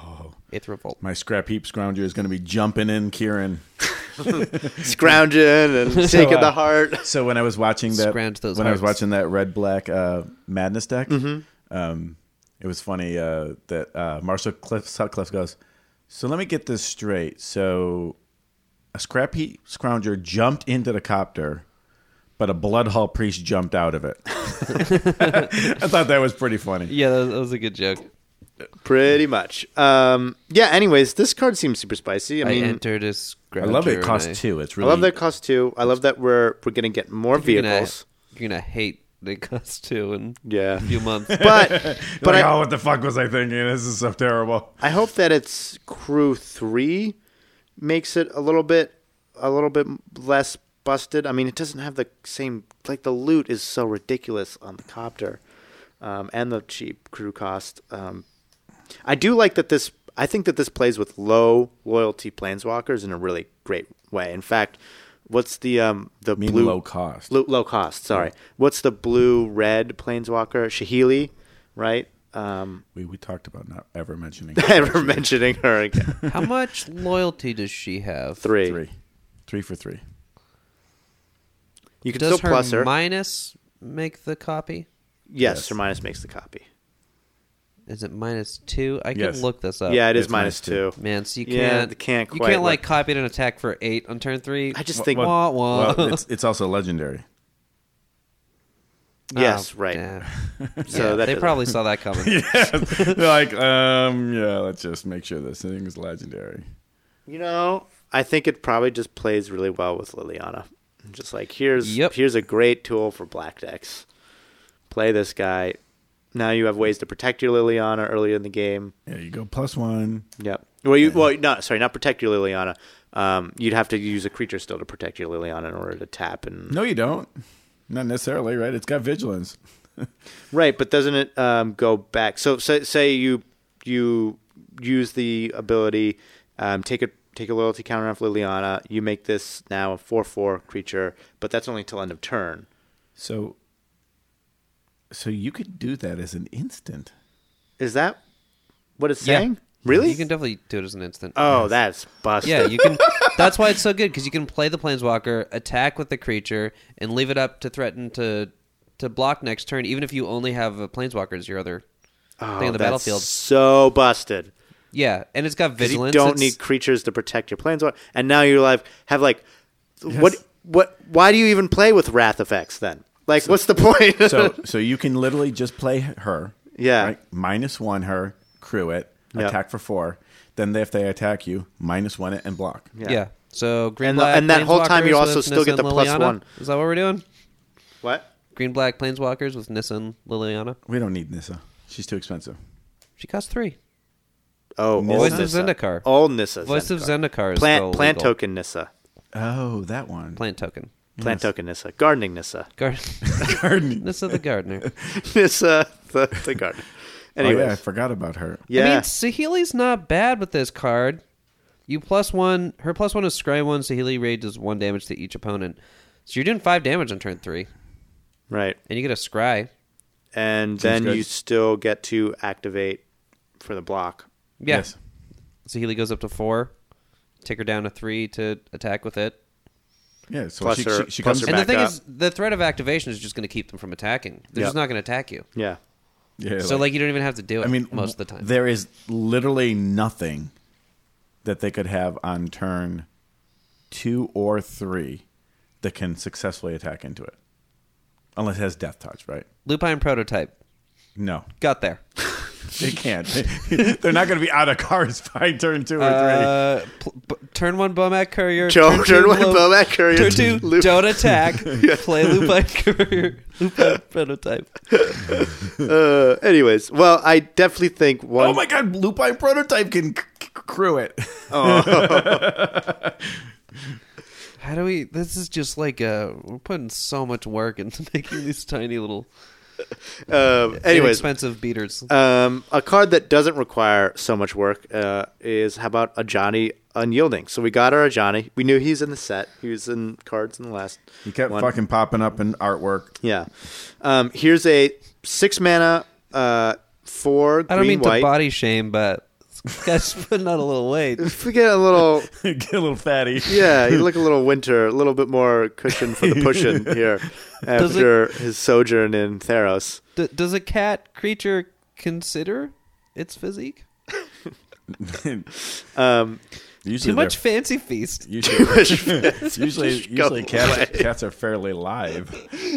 Eighth Revolt. My Scrap Heap Scrounger is going to be jumping in Kieran. Scrounging and taking uh, the heart. So when I was watching that, Scrounge those when I was hearts. watching that Red Black uh, Madness deck, Mm-hmm. um, it was funny uh, that uh, Marshall Cliff, Sutcliffe goes, so let me get this straight. So a Scrap Heap Scrounger jumped into the copter, but a Bloodhall Priest jumped out of it. I thought that was pretty funny. Yeah, that was, that was a good joke. Pretty much. Um, yeah, anyways, this card seems super spicy. I I, mean, entered a I Scrounger. love it. It and costs I- two. It's I really love that it costs two. I love that we're we're going to get more You're gonna, vehicles. you're gonna hate that it costs two in Yeah. a few months. But But but like, I, oh, what the fuck was I thinking? This is so terrible. I hope that it's crew three makes it a little bit a little bit less busted. I mean, it doesn't have the same like the loot is so ridiculous on the copter, um, and the cheap crew cost. Um, I do like that this. I think that this plays with low loyalty planeswalkers in a really great way. In fact, what's the um the I mean, blue low cost. Low, low cost. Sorry, what's the blue red planeswalker? Shahili, right? Um, We we talked about not ever mentioning ever mentioning her again. How much loyalty does she have? Three. three, three for three. You can Does still her plus her. minus make the copy? Yes, Yes. her minus makes the copy. Is it minus two? I can Yes. look this up. yeah, it is it's minus minus two. Man, so you Yeah, can't, they can't you quite can't like look- copy an attack for eight on turn three. I just Well, think. Wah, wah. Well, it's it's also legendary. yes, Oh, right. damn. So Yeah, that they doesn't- probably saw that coming. They're like, um, yeah, let's just make sure this thing is legendary. You know, I think it probably just plays really well with Liliana. Just like here's Yep. here's a great tool for black decks. Play this guy. Now you have ways to protect your Liliana earlier in the game. Yeah, you go plus one. Yep. Well, you well, no, sorry, not protect your Liliana. Um, you'd have to use a creature still to protect your Liliana in order to tap and No, you don't. Not necessarily, right? It's got vigilance. right. But doesn't it um, go back? So say, say you you use the ability, um, take a take a loyalty counter off Liliana. You make this now a four four creature, but that's only till end of turn. So, so you could do that as an instant. Is that what it's Yeah. saying? Really? You can definitely do it as an instant. oh, that's busted. Yeah, you can. That's why it's so good because you can play the planeswalker, attack with the creature, and leave it up to threaten to to block next turn, even if you only have a planeswalker as your other oh, thing on the that's battlefield. So busted. Yeah, and it's got 'Cause vigilance. You don't It's- need creatures to protect your planeswalker, and now you're like have like what what? Why do you even play with wrath effects then? Like, what's the point? So, so you can literally just play her. Yeah. Right? Minus one her, crew it, Yep. attack for four. Then if they attack you, minus one it and block. Yeah. So green And the- black and that whole time you planeswalkers also with still Nissa get the and plus Liliana? one. Is that what we're doing? What? Green black planeswalkers with Nissa and Liliana. We don't need Nissa. She's too expensive. She costs three. Oh, Nissa? old Voice of Nissa. Zendikar. Old Nissa. Voice of Zendikar is Plant still plant legal. token Nissa. Oh, that one. Plant token. Plant Yes. token Nissa. Gardening Nissa. Gar- Gardening. Nissa the gardener. Nissa the, the garden. Oh, yeah, I Anyways, forgot about her. yeah. I mean, Sahili's not bad with this card. You plus one. Her plus one is scry one. Sahili Raid does one damage to each opponent. So you're doing five damage on turn three, right. and you get a scry. And Seems then good. you still get to activate for the block. Yeah. Yes. Sahili goes up to four. Take her down to three to attack with it. Yeah, so Plus she, her- she, she plus comes her And the back thing up. is, the threat of activation is just going to keep them from attacking. They're Yep. just not going to attack you. Yeah. Yeah, So like you don't even have to do it. I mean, most of the time. there is literally nothing that they could have on turn two or three that can successfully attack into it, unless it has death touch, right? Lupine prototype No, got there. they can't. They're not going to be out of cards by turn two or Uh, pl- b- turn one Bomac Courier. Joe, turn turn two one Lo- Bomac Courier. Turn two, Loop- don't attack. Play Lupine Courier. Lupine prototype. Uh, anyways, well, I definitely think three. one. Oh my god, Lupine prototype can c- c- crew it. How do we? This is just like uh, we're putting so much work into making these tiny little, Um, anyways, inexpensive beaters. um, a card that doesn't require so much work uh, is how about Ajani Unyielding? So we got our Ajani. We knew he's in the set. He was in cards in the last. He kept one. fucking popping up in artwork. Yeah. Um, here's a six mana, uh, four I don't green mean white. to body shame, but This guy's putting on a little weight. If we get a little, Get a little fatty. yeah, you look a little winter, a little bit more cushion for the pushing here Does after his sojourn in Theros. D- does a cat creature consider its physique? Um, Usually Too much they're- fancy feast. Usually, usually, Just go usually cats, away. cats are fairly live.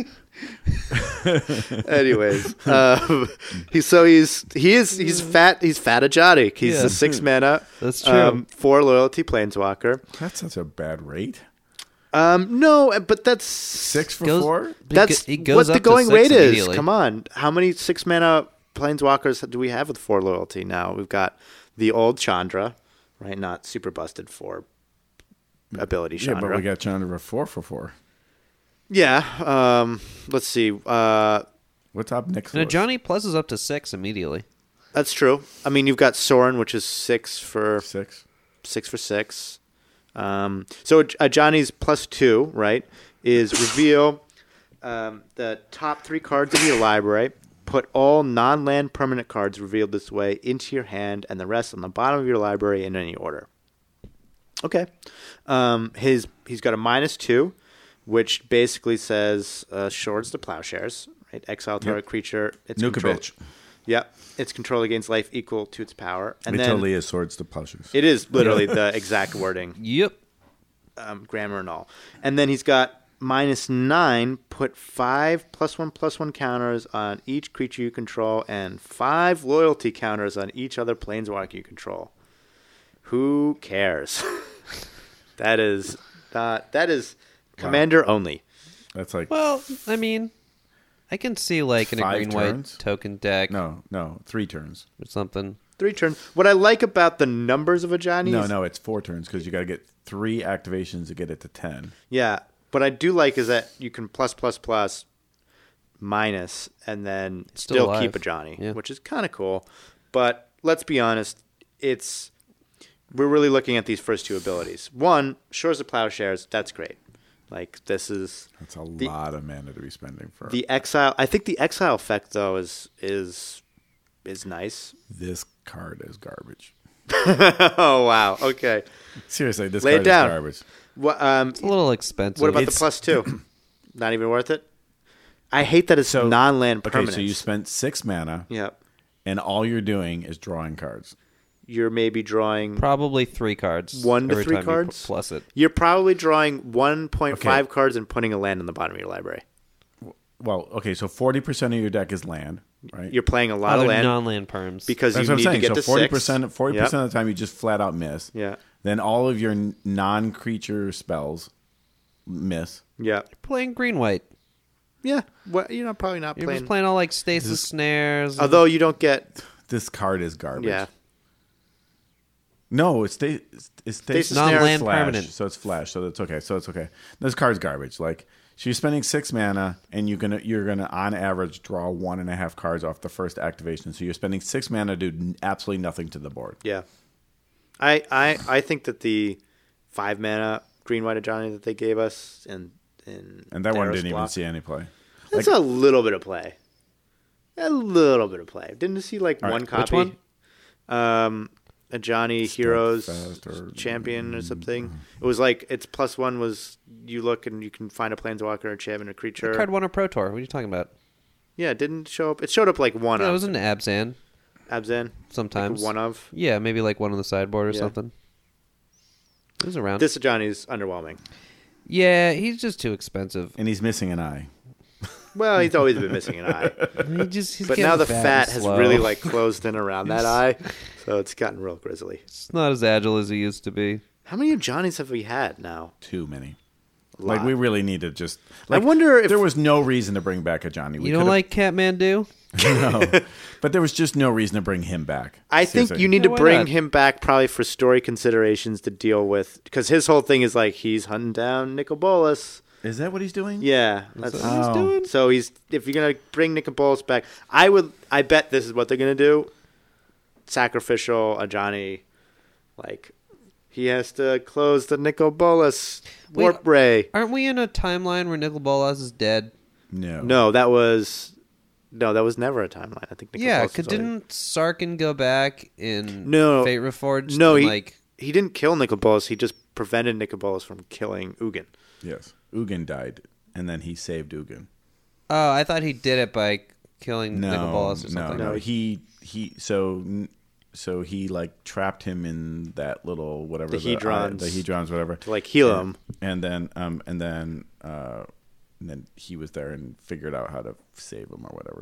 anyways, um, he so he's he is he's fat. He's fat Ajani. He's Yeah. the six mana. That's true. Um, four loyalty planeswalker. That's such a bad rate. Um, no, but that's Six for Goes- four? That's He goes what the up to going six rate is. immediately. Come on, how many six mana planeswalkers do we have with four loyalty now? We've got the old Chandra, right? Not super busted for ability Yeah, Chandra. but we got Chandra four for four. Yeah. Um, let's see. Uh, What's up next? No, list? Johnny Plus is up to six immediately. that's true. I mean, you've got Soren, which is six for Six. six for six. Um, so uh, Johnny's plus two, right, is reveal um, the top three cards of your library. Put all non-land permanent cards revealed this way into your hand, and the rest on the bottom of your library in any order. Okay. Um, his he's got a minus two, which basically says uh, swords to plowshares. Right, exile target Yep. creature. It's Nuka control- bitch. Yep, its control against life equal to its power, and It then totally is swords to plowshares. it is literally the exact wording. Yep. Um, grammar and all. And then he's got minus nine, put five plus one plus one counters on each creature you control and five loyalty counters on each other planeswalker you control. Who cares? that is not, that is commander only. That's like Well, I mean, I can see like in a Five green white turns? token deck no, no, three turns. or something. Three turns. What I like about the numbers of a Johnny No, is, no, it's four turns because you got to get three activations to get it to ten. yeah, what I do like is that you can plus plus plus minus and then Still still, alive. keep a Johnny, Yeah. which is kind of cool. But let's be honest, it's we're really looking at these first two abilities. One, Shores of Plowshares, that's great. Like this is That's a The- lot of mana to be spending for the exile. I think the exile effect though is is is nice. this card is garbage. oh wow, okay. Seriously, this Lay it card down. is garbage. What um It's a little expensive. what about It's- the plus two? Not even worth it. I hate that it's So- non-land Okay, permanent. so you spent six mana, yeah. and all you're doing is drawing cards. You're maybe drawing Probably three cards. One to every three time you cards? pu- plus it. You're probably drawing one point five Okay. cards and putting a land on the bottom of your library. Well, okay, so forty percent of your deck is land, right? You're playing a lot Other of land non-land perms. because That's you what I'm need saying. to get So to forty six. percent, forty Yep. percent of the time you just flat out miss. Yeah, Then all of your n- non-creature spells miss. yeah, playing green white. yeah. Well, you're not probably not You're playing. just playing all like stasis snares. and- Although you don't get, This card is garbage. yeah, No, it's sta- it's, it's Stasis stasis Snare. Non-land flash, permanent. so it's flash, so it's okay. So it's okay. This card's garbage. Like, so you're spending six mana, and you're gonna you're gonna on average draw one and a half cards off the first activation. So you're spending six mana to do absolutely nothing to the board. yeah. I, I, I think that the five mana green white Johnny that they gave us and in And that one Theros didn't even block, see any play. That's Like- a little bit of play. A little bit of play. Didn't you see like All one right, copy? which one? Um, a Johnny Heroes Steadfast or- champion or something. It was like its plus one was you look and you can find a planeswalker, a champion, a creature. Card one or Pro Tour. What are you talking about? Yeah, it didn't show up. It showed up like one Yeah, it of was an Abzan Abzan. sometimes. Like one of. Yeah, maybe like one on the sideboard or Yeah. something. It was around. This Johnny's underwhelming. Yeah, he's just too expensive. And he's missing an eye. Well, he's always been missing an eye, He just, he's but getting now the fat, fat and has slow. really like closed in around that eye, so it's gotten real grisly. It's not as agile as he used to be. How many of Johnny's have we had now? Too many. A Like lot. we really need to just. I Like, wonder if there was no reason to bring back a Johnny. We You don't could've- like Catmandu? no, but there was just no reason to bring him back. I think Seriously. you need Yeah, to why bring not? him back probably for story considerations to deal with because his whole thing is like he's hunting down Nicol Bolas. Is that what he's doing? Yeah, that's that what he's Oh. doing? so he's if you're gonna bring Nicol Bolas back, I would I bet this is what they're gonna do. Sacrificial a Johnny, like he has to close the Nicol Bolas Wait. warp ray. Aren't we in a timeline where Nicol Bolas is dead? No. No, that was No, that was never a timeline. I think. Nicol Yeah, Bolas cause was already- didn't Sarkin go back in No. Fate Reforged? No, and, he, like he didn't kill Nicol Bolas. He just prevented Nicol Bolas from killing Ugin. Yes. Ugin died, and then he saved Ugin. oh, I thought he did it by killing No, Nicol Bolas or no, something. no. He he. So so he like trapped him in that little whatever The Hedrons. the, the Hedrons, whatever, To like heal and, him. and then um and then uh and then he was there and figured out how to save him or whatever.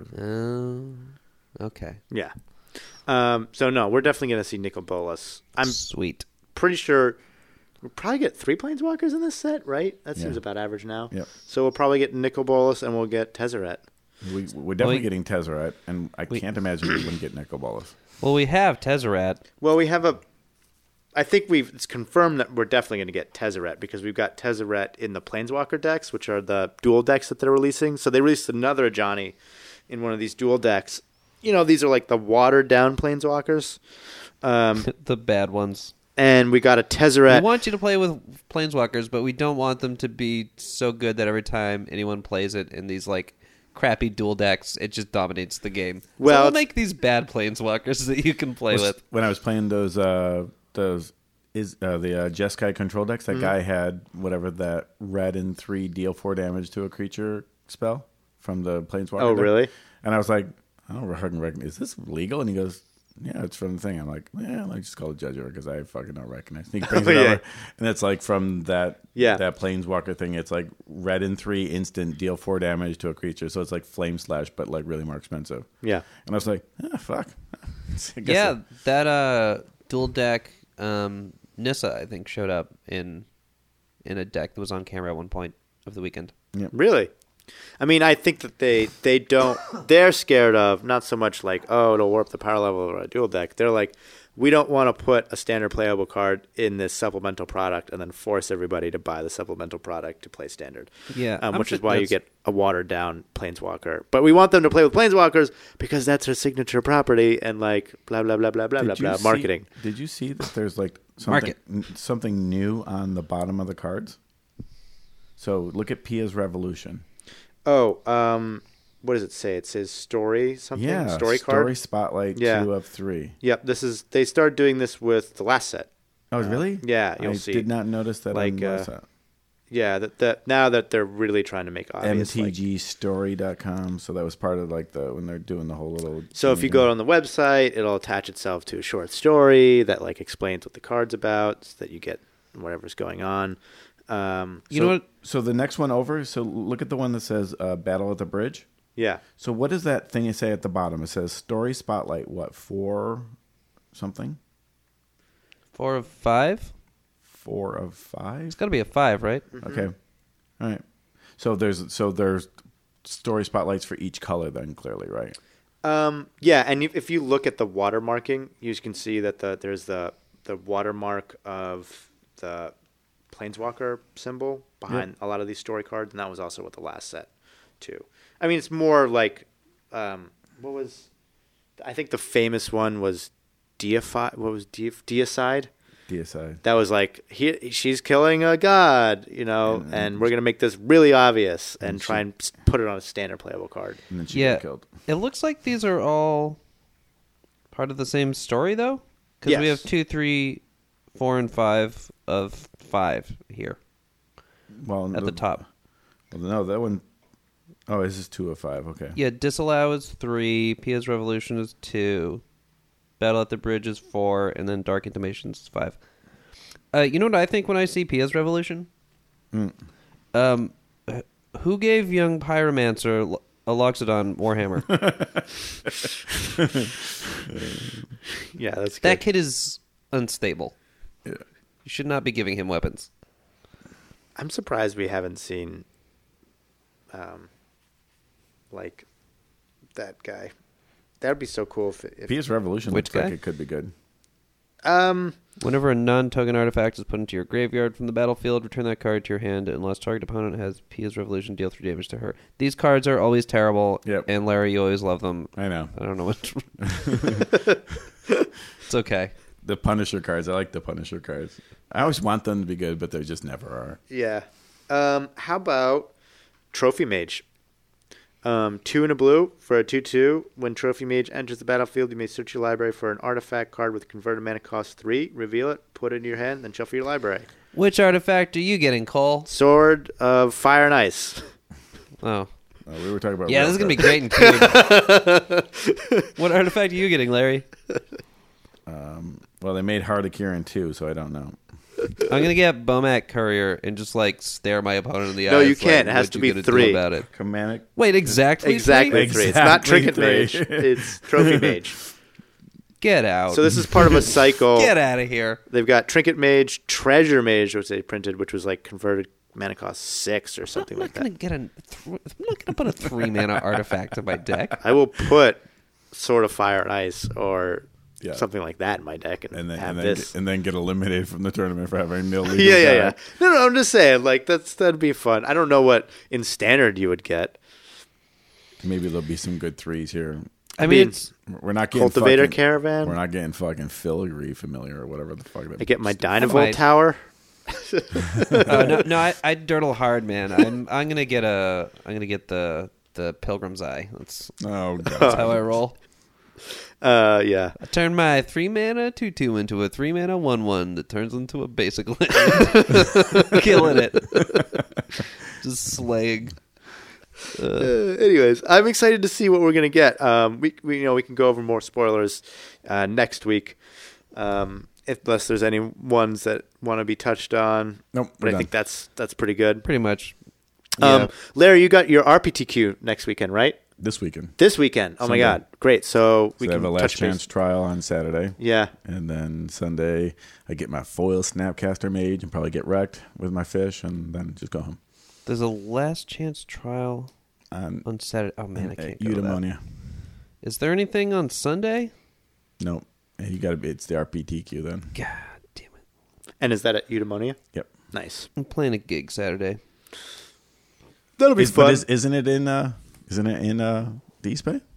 Oh, okay. Yeah. Um, so no, we're definitely going to see Nicol Bolas. I'm Sweet. pretty sure we'll probably get three planeswalkers in this set, right? That seems Yeah. about average now. Yep. So we'll probably get Nicol Bolas and we'll get Tezzeret. We, we're definitely we- getting Tezzeret, and I we- can't imagine we wouldn't get Nicol Bolas. Well, we have Tezzeret. Well, we have a. I think we've it's confirmed that we're definitely going to get Tezzeret because we've got Tezzeret in the Planeswalker decks, which are the dual decks that they're releasing. So they released another Johnny in one of these dual decks. You know, these are like the watered down Planeswalkers. Um, The bad ones. and we got a We Tezzeret. want you to play with Planeswalkers, but we don't want them to be so good that every time anyone plays it in these like crappy dual decks, it just dominates the game. Well, so we'll it's- make these bad Planeswalkers that you can play with. When I was playing those uh those is uh, the uh, Jeskai control decks, that Mm-hmm. guy had whatever that red and three deal four damage to a creature spell from the Planeswalker. Oh, deck. really? And I was like, I don't fucking recognize. Is this legal? And he goes, yeah, it's from the thing. I'm like, yeah, I just call it Judger because I fucking don't recognize. And he brings Oh, it yeah. over, and it's like from that Yeah. that Planeswalker thing. It's like red and three instant deal four damage to a creature. So it's like Flame Slash, but like really more expensive. Yeah. And I was like, ah, fuck. I guess Yeah, so. that uh, dual deck um, Nissa, I think, showed up in in a deck that was on camera at one point of the weekend. Really? I mean, I think that they they don't. They're scared of not so much like, oh, it'll warp the power level of a dual deck. They're like, we don't want to put a standard playable card in this supplemental product and then force everybody to buy the supplemental product to play standard. Yeah, um, I'm which sure is why you that's- get a watered down Planeswalker. But we want them to play with Planeswalkers because that's their signature property and like blah blah blah blah blah blah Did you blah see- marketing. Did you see that there's like something Market. n- something new on the bottom of the cards? So look at Pia's Revolution. Oh, um, what does it say? It says story something. Yeah, story card. Story Spotlight Yeah. two of three. Yep, this is they started doing this with the last set. Oh, really? yeah, you'll I see. did not notice that. Like, on the uh, website. Yeah, that that now that they're really trying to make obvious. M like- T G story dot com. So that was part of like the when they're doing the whole little. so if you go on the website, it'll attach itself to a short story that like explains what the card's about, so that you get whatever's going on. Um, You So- know what? So the next one over. So look at the one that says uh, "Battle at the Bridge." yeah, So what does that thing you say at the bottom? It says "Story Spotlight." What four something? Four of five? Four of five. It's got to be a five, right? Okay. All right. So there's so there's story spotlights for each color then clearly, right? um, yeah, and if if you look at the watermarking, you can see that the there's the the watermark of the Planeswalker symbol behind a lot of these story cards, and that was also with the last set too. I mean, it's more like um, what was I think the famous one was Deify. What was Deif- Deicide? D S I. That was like he, she's killing a god, you know, And- and, we're gonna make this really obvious and, And try she- and s- put it on a standard playable card. And then she Yeah. got killed. It looks like these are all part of the same story, though, because we Yes. have two, three, four, and five of five here Well, at the top. Well, no, that one oh, this is two of five. Okay. Yeah, Disallow is three, Pia's Revolution is two, Battle at the Bridge is four, and then Dark Intimations is five. Uh, you know what I think when I see Pia's Revolution? Mm. Um, h- who gave young Pyromancer L- a Loxodon Warhammer? Yeah, that's good. That kid is unstable. Yeah. You should not be giving him weapons. I'm surprised we haven't seen, um, like that guy. That would be so cool if, if Pia's Revolution Which looks like guy? it could be good. um Whenever a non-token artifact is put into your graveyard from the battlefield, return that card to your hand unless target opponent has Pia's Revolution, deal three damage to her. These cards are always terrible, Yep. and Larry, you always love them. I know. I don't know what... It's okay. The Punisher cards. I like the Punisher cards. I always want them to be good, but they just never are. yeah. Um, how about Trophy Mage? Um, two in a blue for a two two. When Trophy Mage enters the battlefield, you may search your library for an artifact card with converted mana cost three. Reveal it, put it in your hand, then shuffle your library. Which artifact are you getting, Cole? Sword of Fire and Ice. Oh. Uh, we were talking about. Yeah, this is going to be great in Cube. What artifact are you getting, Larry? Um, well, they made Heart of Kieran too, so I don't know. I'm going to get Bomac Courier and just, like, stare my opponent in the No, eyes. you can't. Like, it has what to you be gonna do three. about it. Command. Wait, exactly Exactly three? three. It's not Exactly Trinket three. Mage. It's Trophy Mage. Get out. So this is part of a cycle. Get out of here. They've got Trinket Mage, Treasure Mage, which they printed, which was like converted mana cost six or something I'm like not going that. to get a. Th- I'm not going to put a three mana artifact in my deck. I will put Sword of Fire and Ice or Yeah. something like that in my deck and, And then have and then, this. get, and then get eliminated from the tournament for having no legal yeah, yeah, yeah. guide. No, no, I'm just saying, like that's that'd be fun. I don't know what in standard you would get. Maybe there'll be some good threes here. I I mean, mean, it's, We're not getting Cultivator fucking, Caravan. We're not getting fucking filigree familiar or whatever the fuck. That I get my I Dynavolt might- Tower. oh, no, no, I, I dirtle hard, man. I'm, I'm gonna get a, I'm gonna get the, the Pilgrim's Eye. That's, Oh that's god. how I roll. Uh, yeah. I turn my three mana two two into a three mana one one that turns into a basic land, killing it, just slaying. Uh, Uh, anyways, I'm excited to see what we're gonna get. Um, we, we you know we can go over more spoilers uh, next week, um, if, unless there's any ones that want to be touched on. Nope. But we're I done. think that's that's pretty good. pretty much. Um, Yeah. Larry, you got your R P T Q next weekend, right? This weekend. This weekend. Oh my Sunday. God, great! So we So I can have a last touch chance base. trial on Saturday. Yeah. And then Sunday, I get my foil Snapcaster Mage and probably get wrecked with my fish and then just go home. There's a last chance trial Um, on Saturday. Oh man, I can't go to that. Eudaimonia. Is there anything on Sunday? Nope. And you got to be, it's the R P T Q then. God damn it! And is that at Eudaimonia? Yep. Nice. I'm playing a gig Saturday. That'll be Is, fun. but is, isn't it in, uh, isn't it in, uh, the East Bay?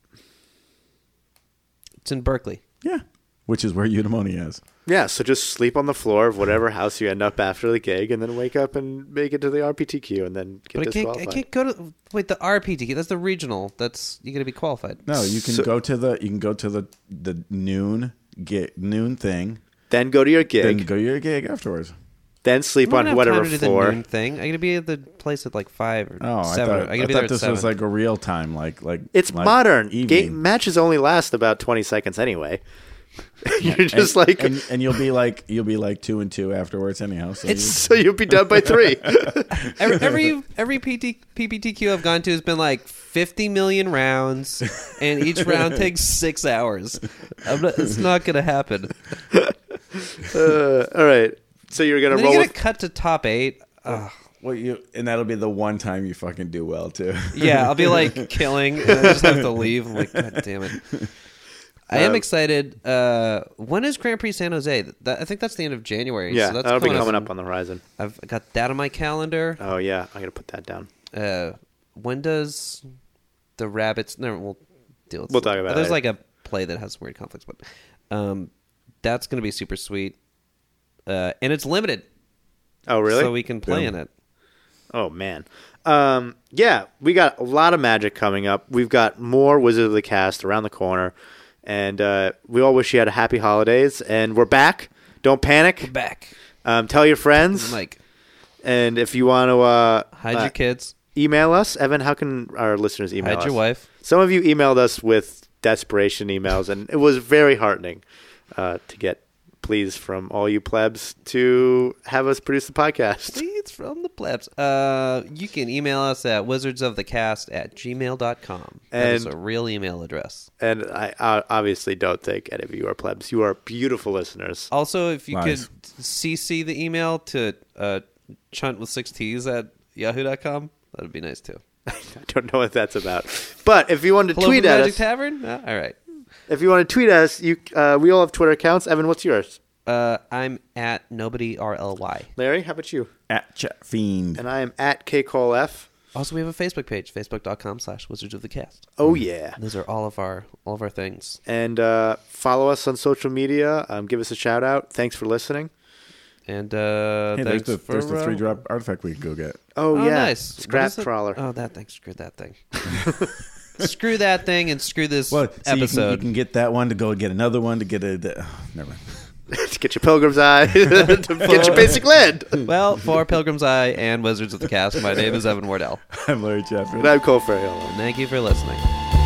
It's in Berkeley. Yeah. Which is where Eudaimonia is. Yeah, so just sleep on the floor of whatever house you end up after the gig, and then wake up and make it to the R P T Q, and then get But I can't. I disqualified. can't go to wait the R P T Q. That's the regional. That's you got to be qualified. No, you can So- go to the, you can go to the, the noon, get noon thing, Then go to your gig, then then, go to your gig afterwards. sleep I'm not on gonna have whatever time to do the floor. noon thing. I got to be at the place at like five or Oh, I seven. thought, I I got to be thought there at this seven. was like a real time, like, like It's like modern. evening. Game matches only last about twenty seconds anyway. You're just and, like, and, and you'll be like, you'll be like two and two afterwards anyhow. So it's you- so you'll be done by three. every every, every P T, P P T Q I've gone to has been like fifty million rounds, and each round takes six hours. I'm not, it's not going to happen. uh, all right, so you're gonna And then roll. you get With, to cut to top eight. Ugh. well, you and that'll be the one time you fucking do well too. Yeah, I'll be like killing, and I just have to leave. I'm like, God damn it. I am Um, excited. Uh, when is Grand Prix San Jose? That, I think that's the end of January. yeah, so that's that'll be coming coming up. up on the horizon. I've got that on my calendar. Oh yeah, I gotta put that down. Uh, when does the rabbits? No, we'll deal with. We'll talk about it There's later. like a play that has weird conflicts, but um, that's going to be super sweet, uh, and it's limited. Oh really? So we can play Boom. in it. Oh man. Um, yeah, we got a lot of Magic coming up. We've got more Wizard of the Cast around the corner, and uh, we all wish you had a happy holidays. And we're back. Don't panic. Back, Um, tell your friends. Mike. And if you want to uh, Hide uh, your kids. email us, Evan, how can our listeners email Hide us? your wife. Some of you emailed us with desperation emails, and it was very heartening uh, to get pleas from all you plebs to have us produce the podcast. Please from the plebs. Uh, you can email us at wizardsofthecast at gmail dot com. That is And- a real email address. And I, I obviously don't think any of you are plebs. You are beautiful listeners. Also, if you Nice. could C C the email to uh, chunt with six T's at yahoo dot com, that would be nice too. I don't know what that's about. But if you want to Hello tweet from at Magic us, Tavern? Uh, all right. if you want to tweet us, you uh, we all have Twitter accounts. Evan, what's yours? Uh, I'm at nobody R L Y. Larry, how about you? At Chat Fiend. And I am at KColeF. Also, we have a Facebook page, facebook dot com slash wizards of the cast. Oh yeah. Those are all of our all of our things. And uh, follow us on social media. Um, give us a shout out. Thanks for listening. And uh, Hey, there's thanks the, for there's the uh, three drop artifact we can go get. Oh, Oh, yeah, nice. What scrap is it? trawler. Oh, that thing. Screw that thing. Screw that thing and screw this Well, so you episode. can, you can get that one to go get another one to get a. The, oh, never mind. To get your Pilgrim's Eye, to get your basic land. Well, for Pilgrim's Eye and Wizards of the Cast, my name is Evan Wardell. I'm Larry Chapman. And I'm Cole Ferriola. And thank you for listening.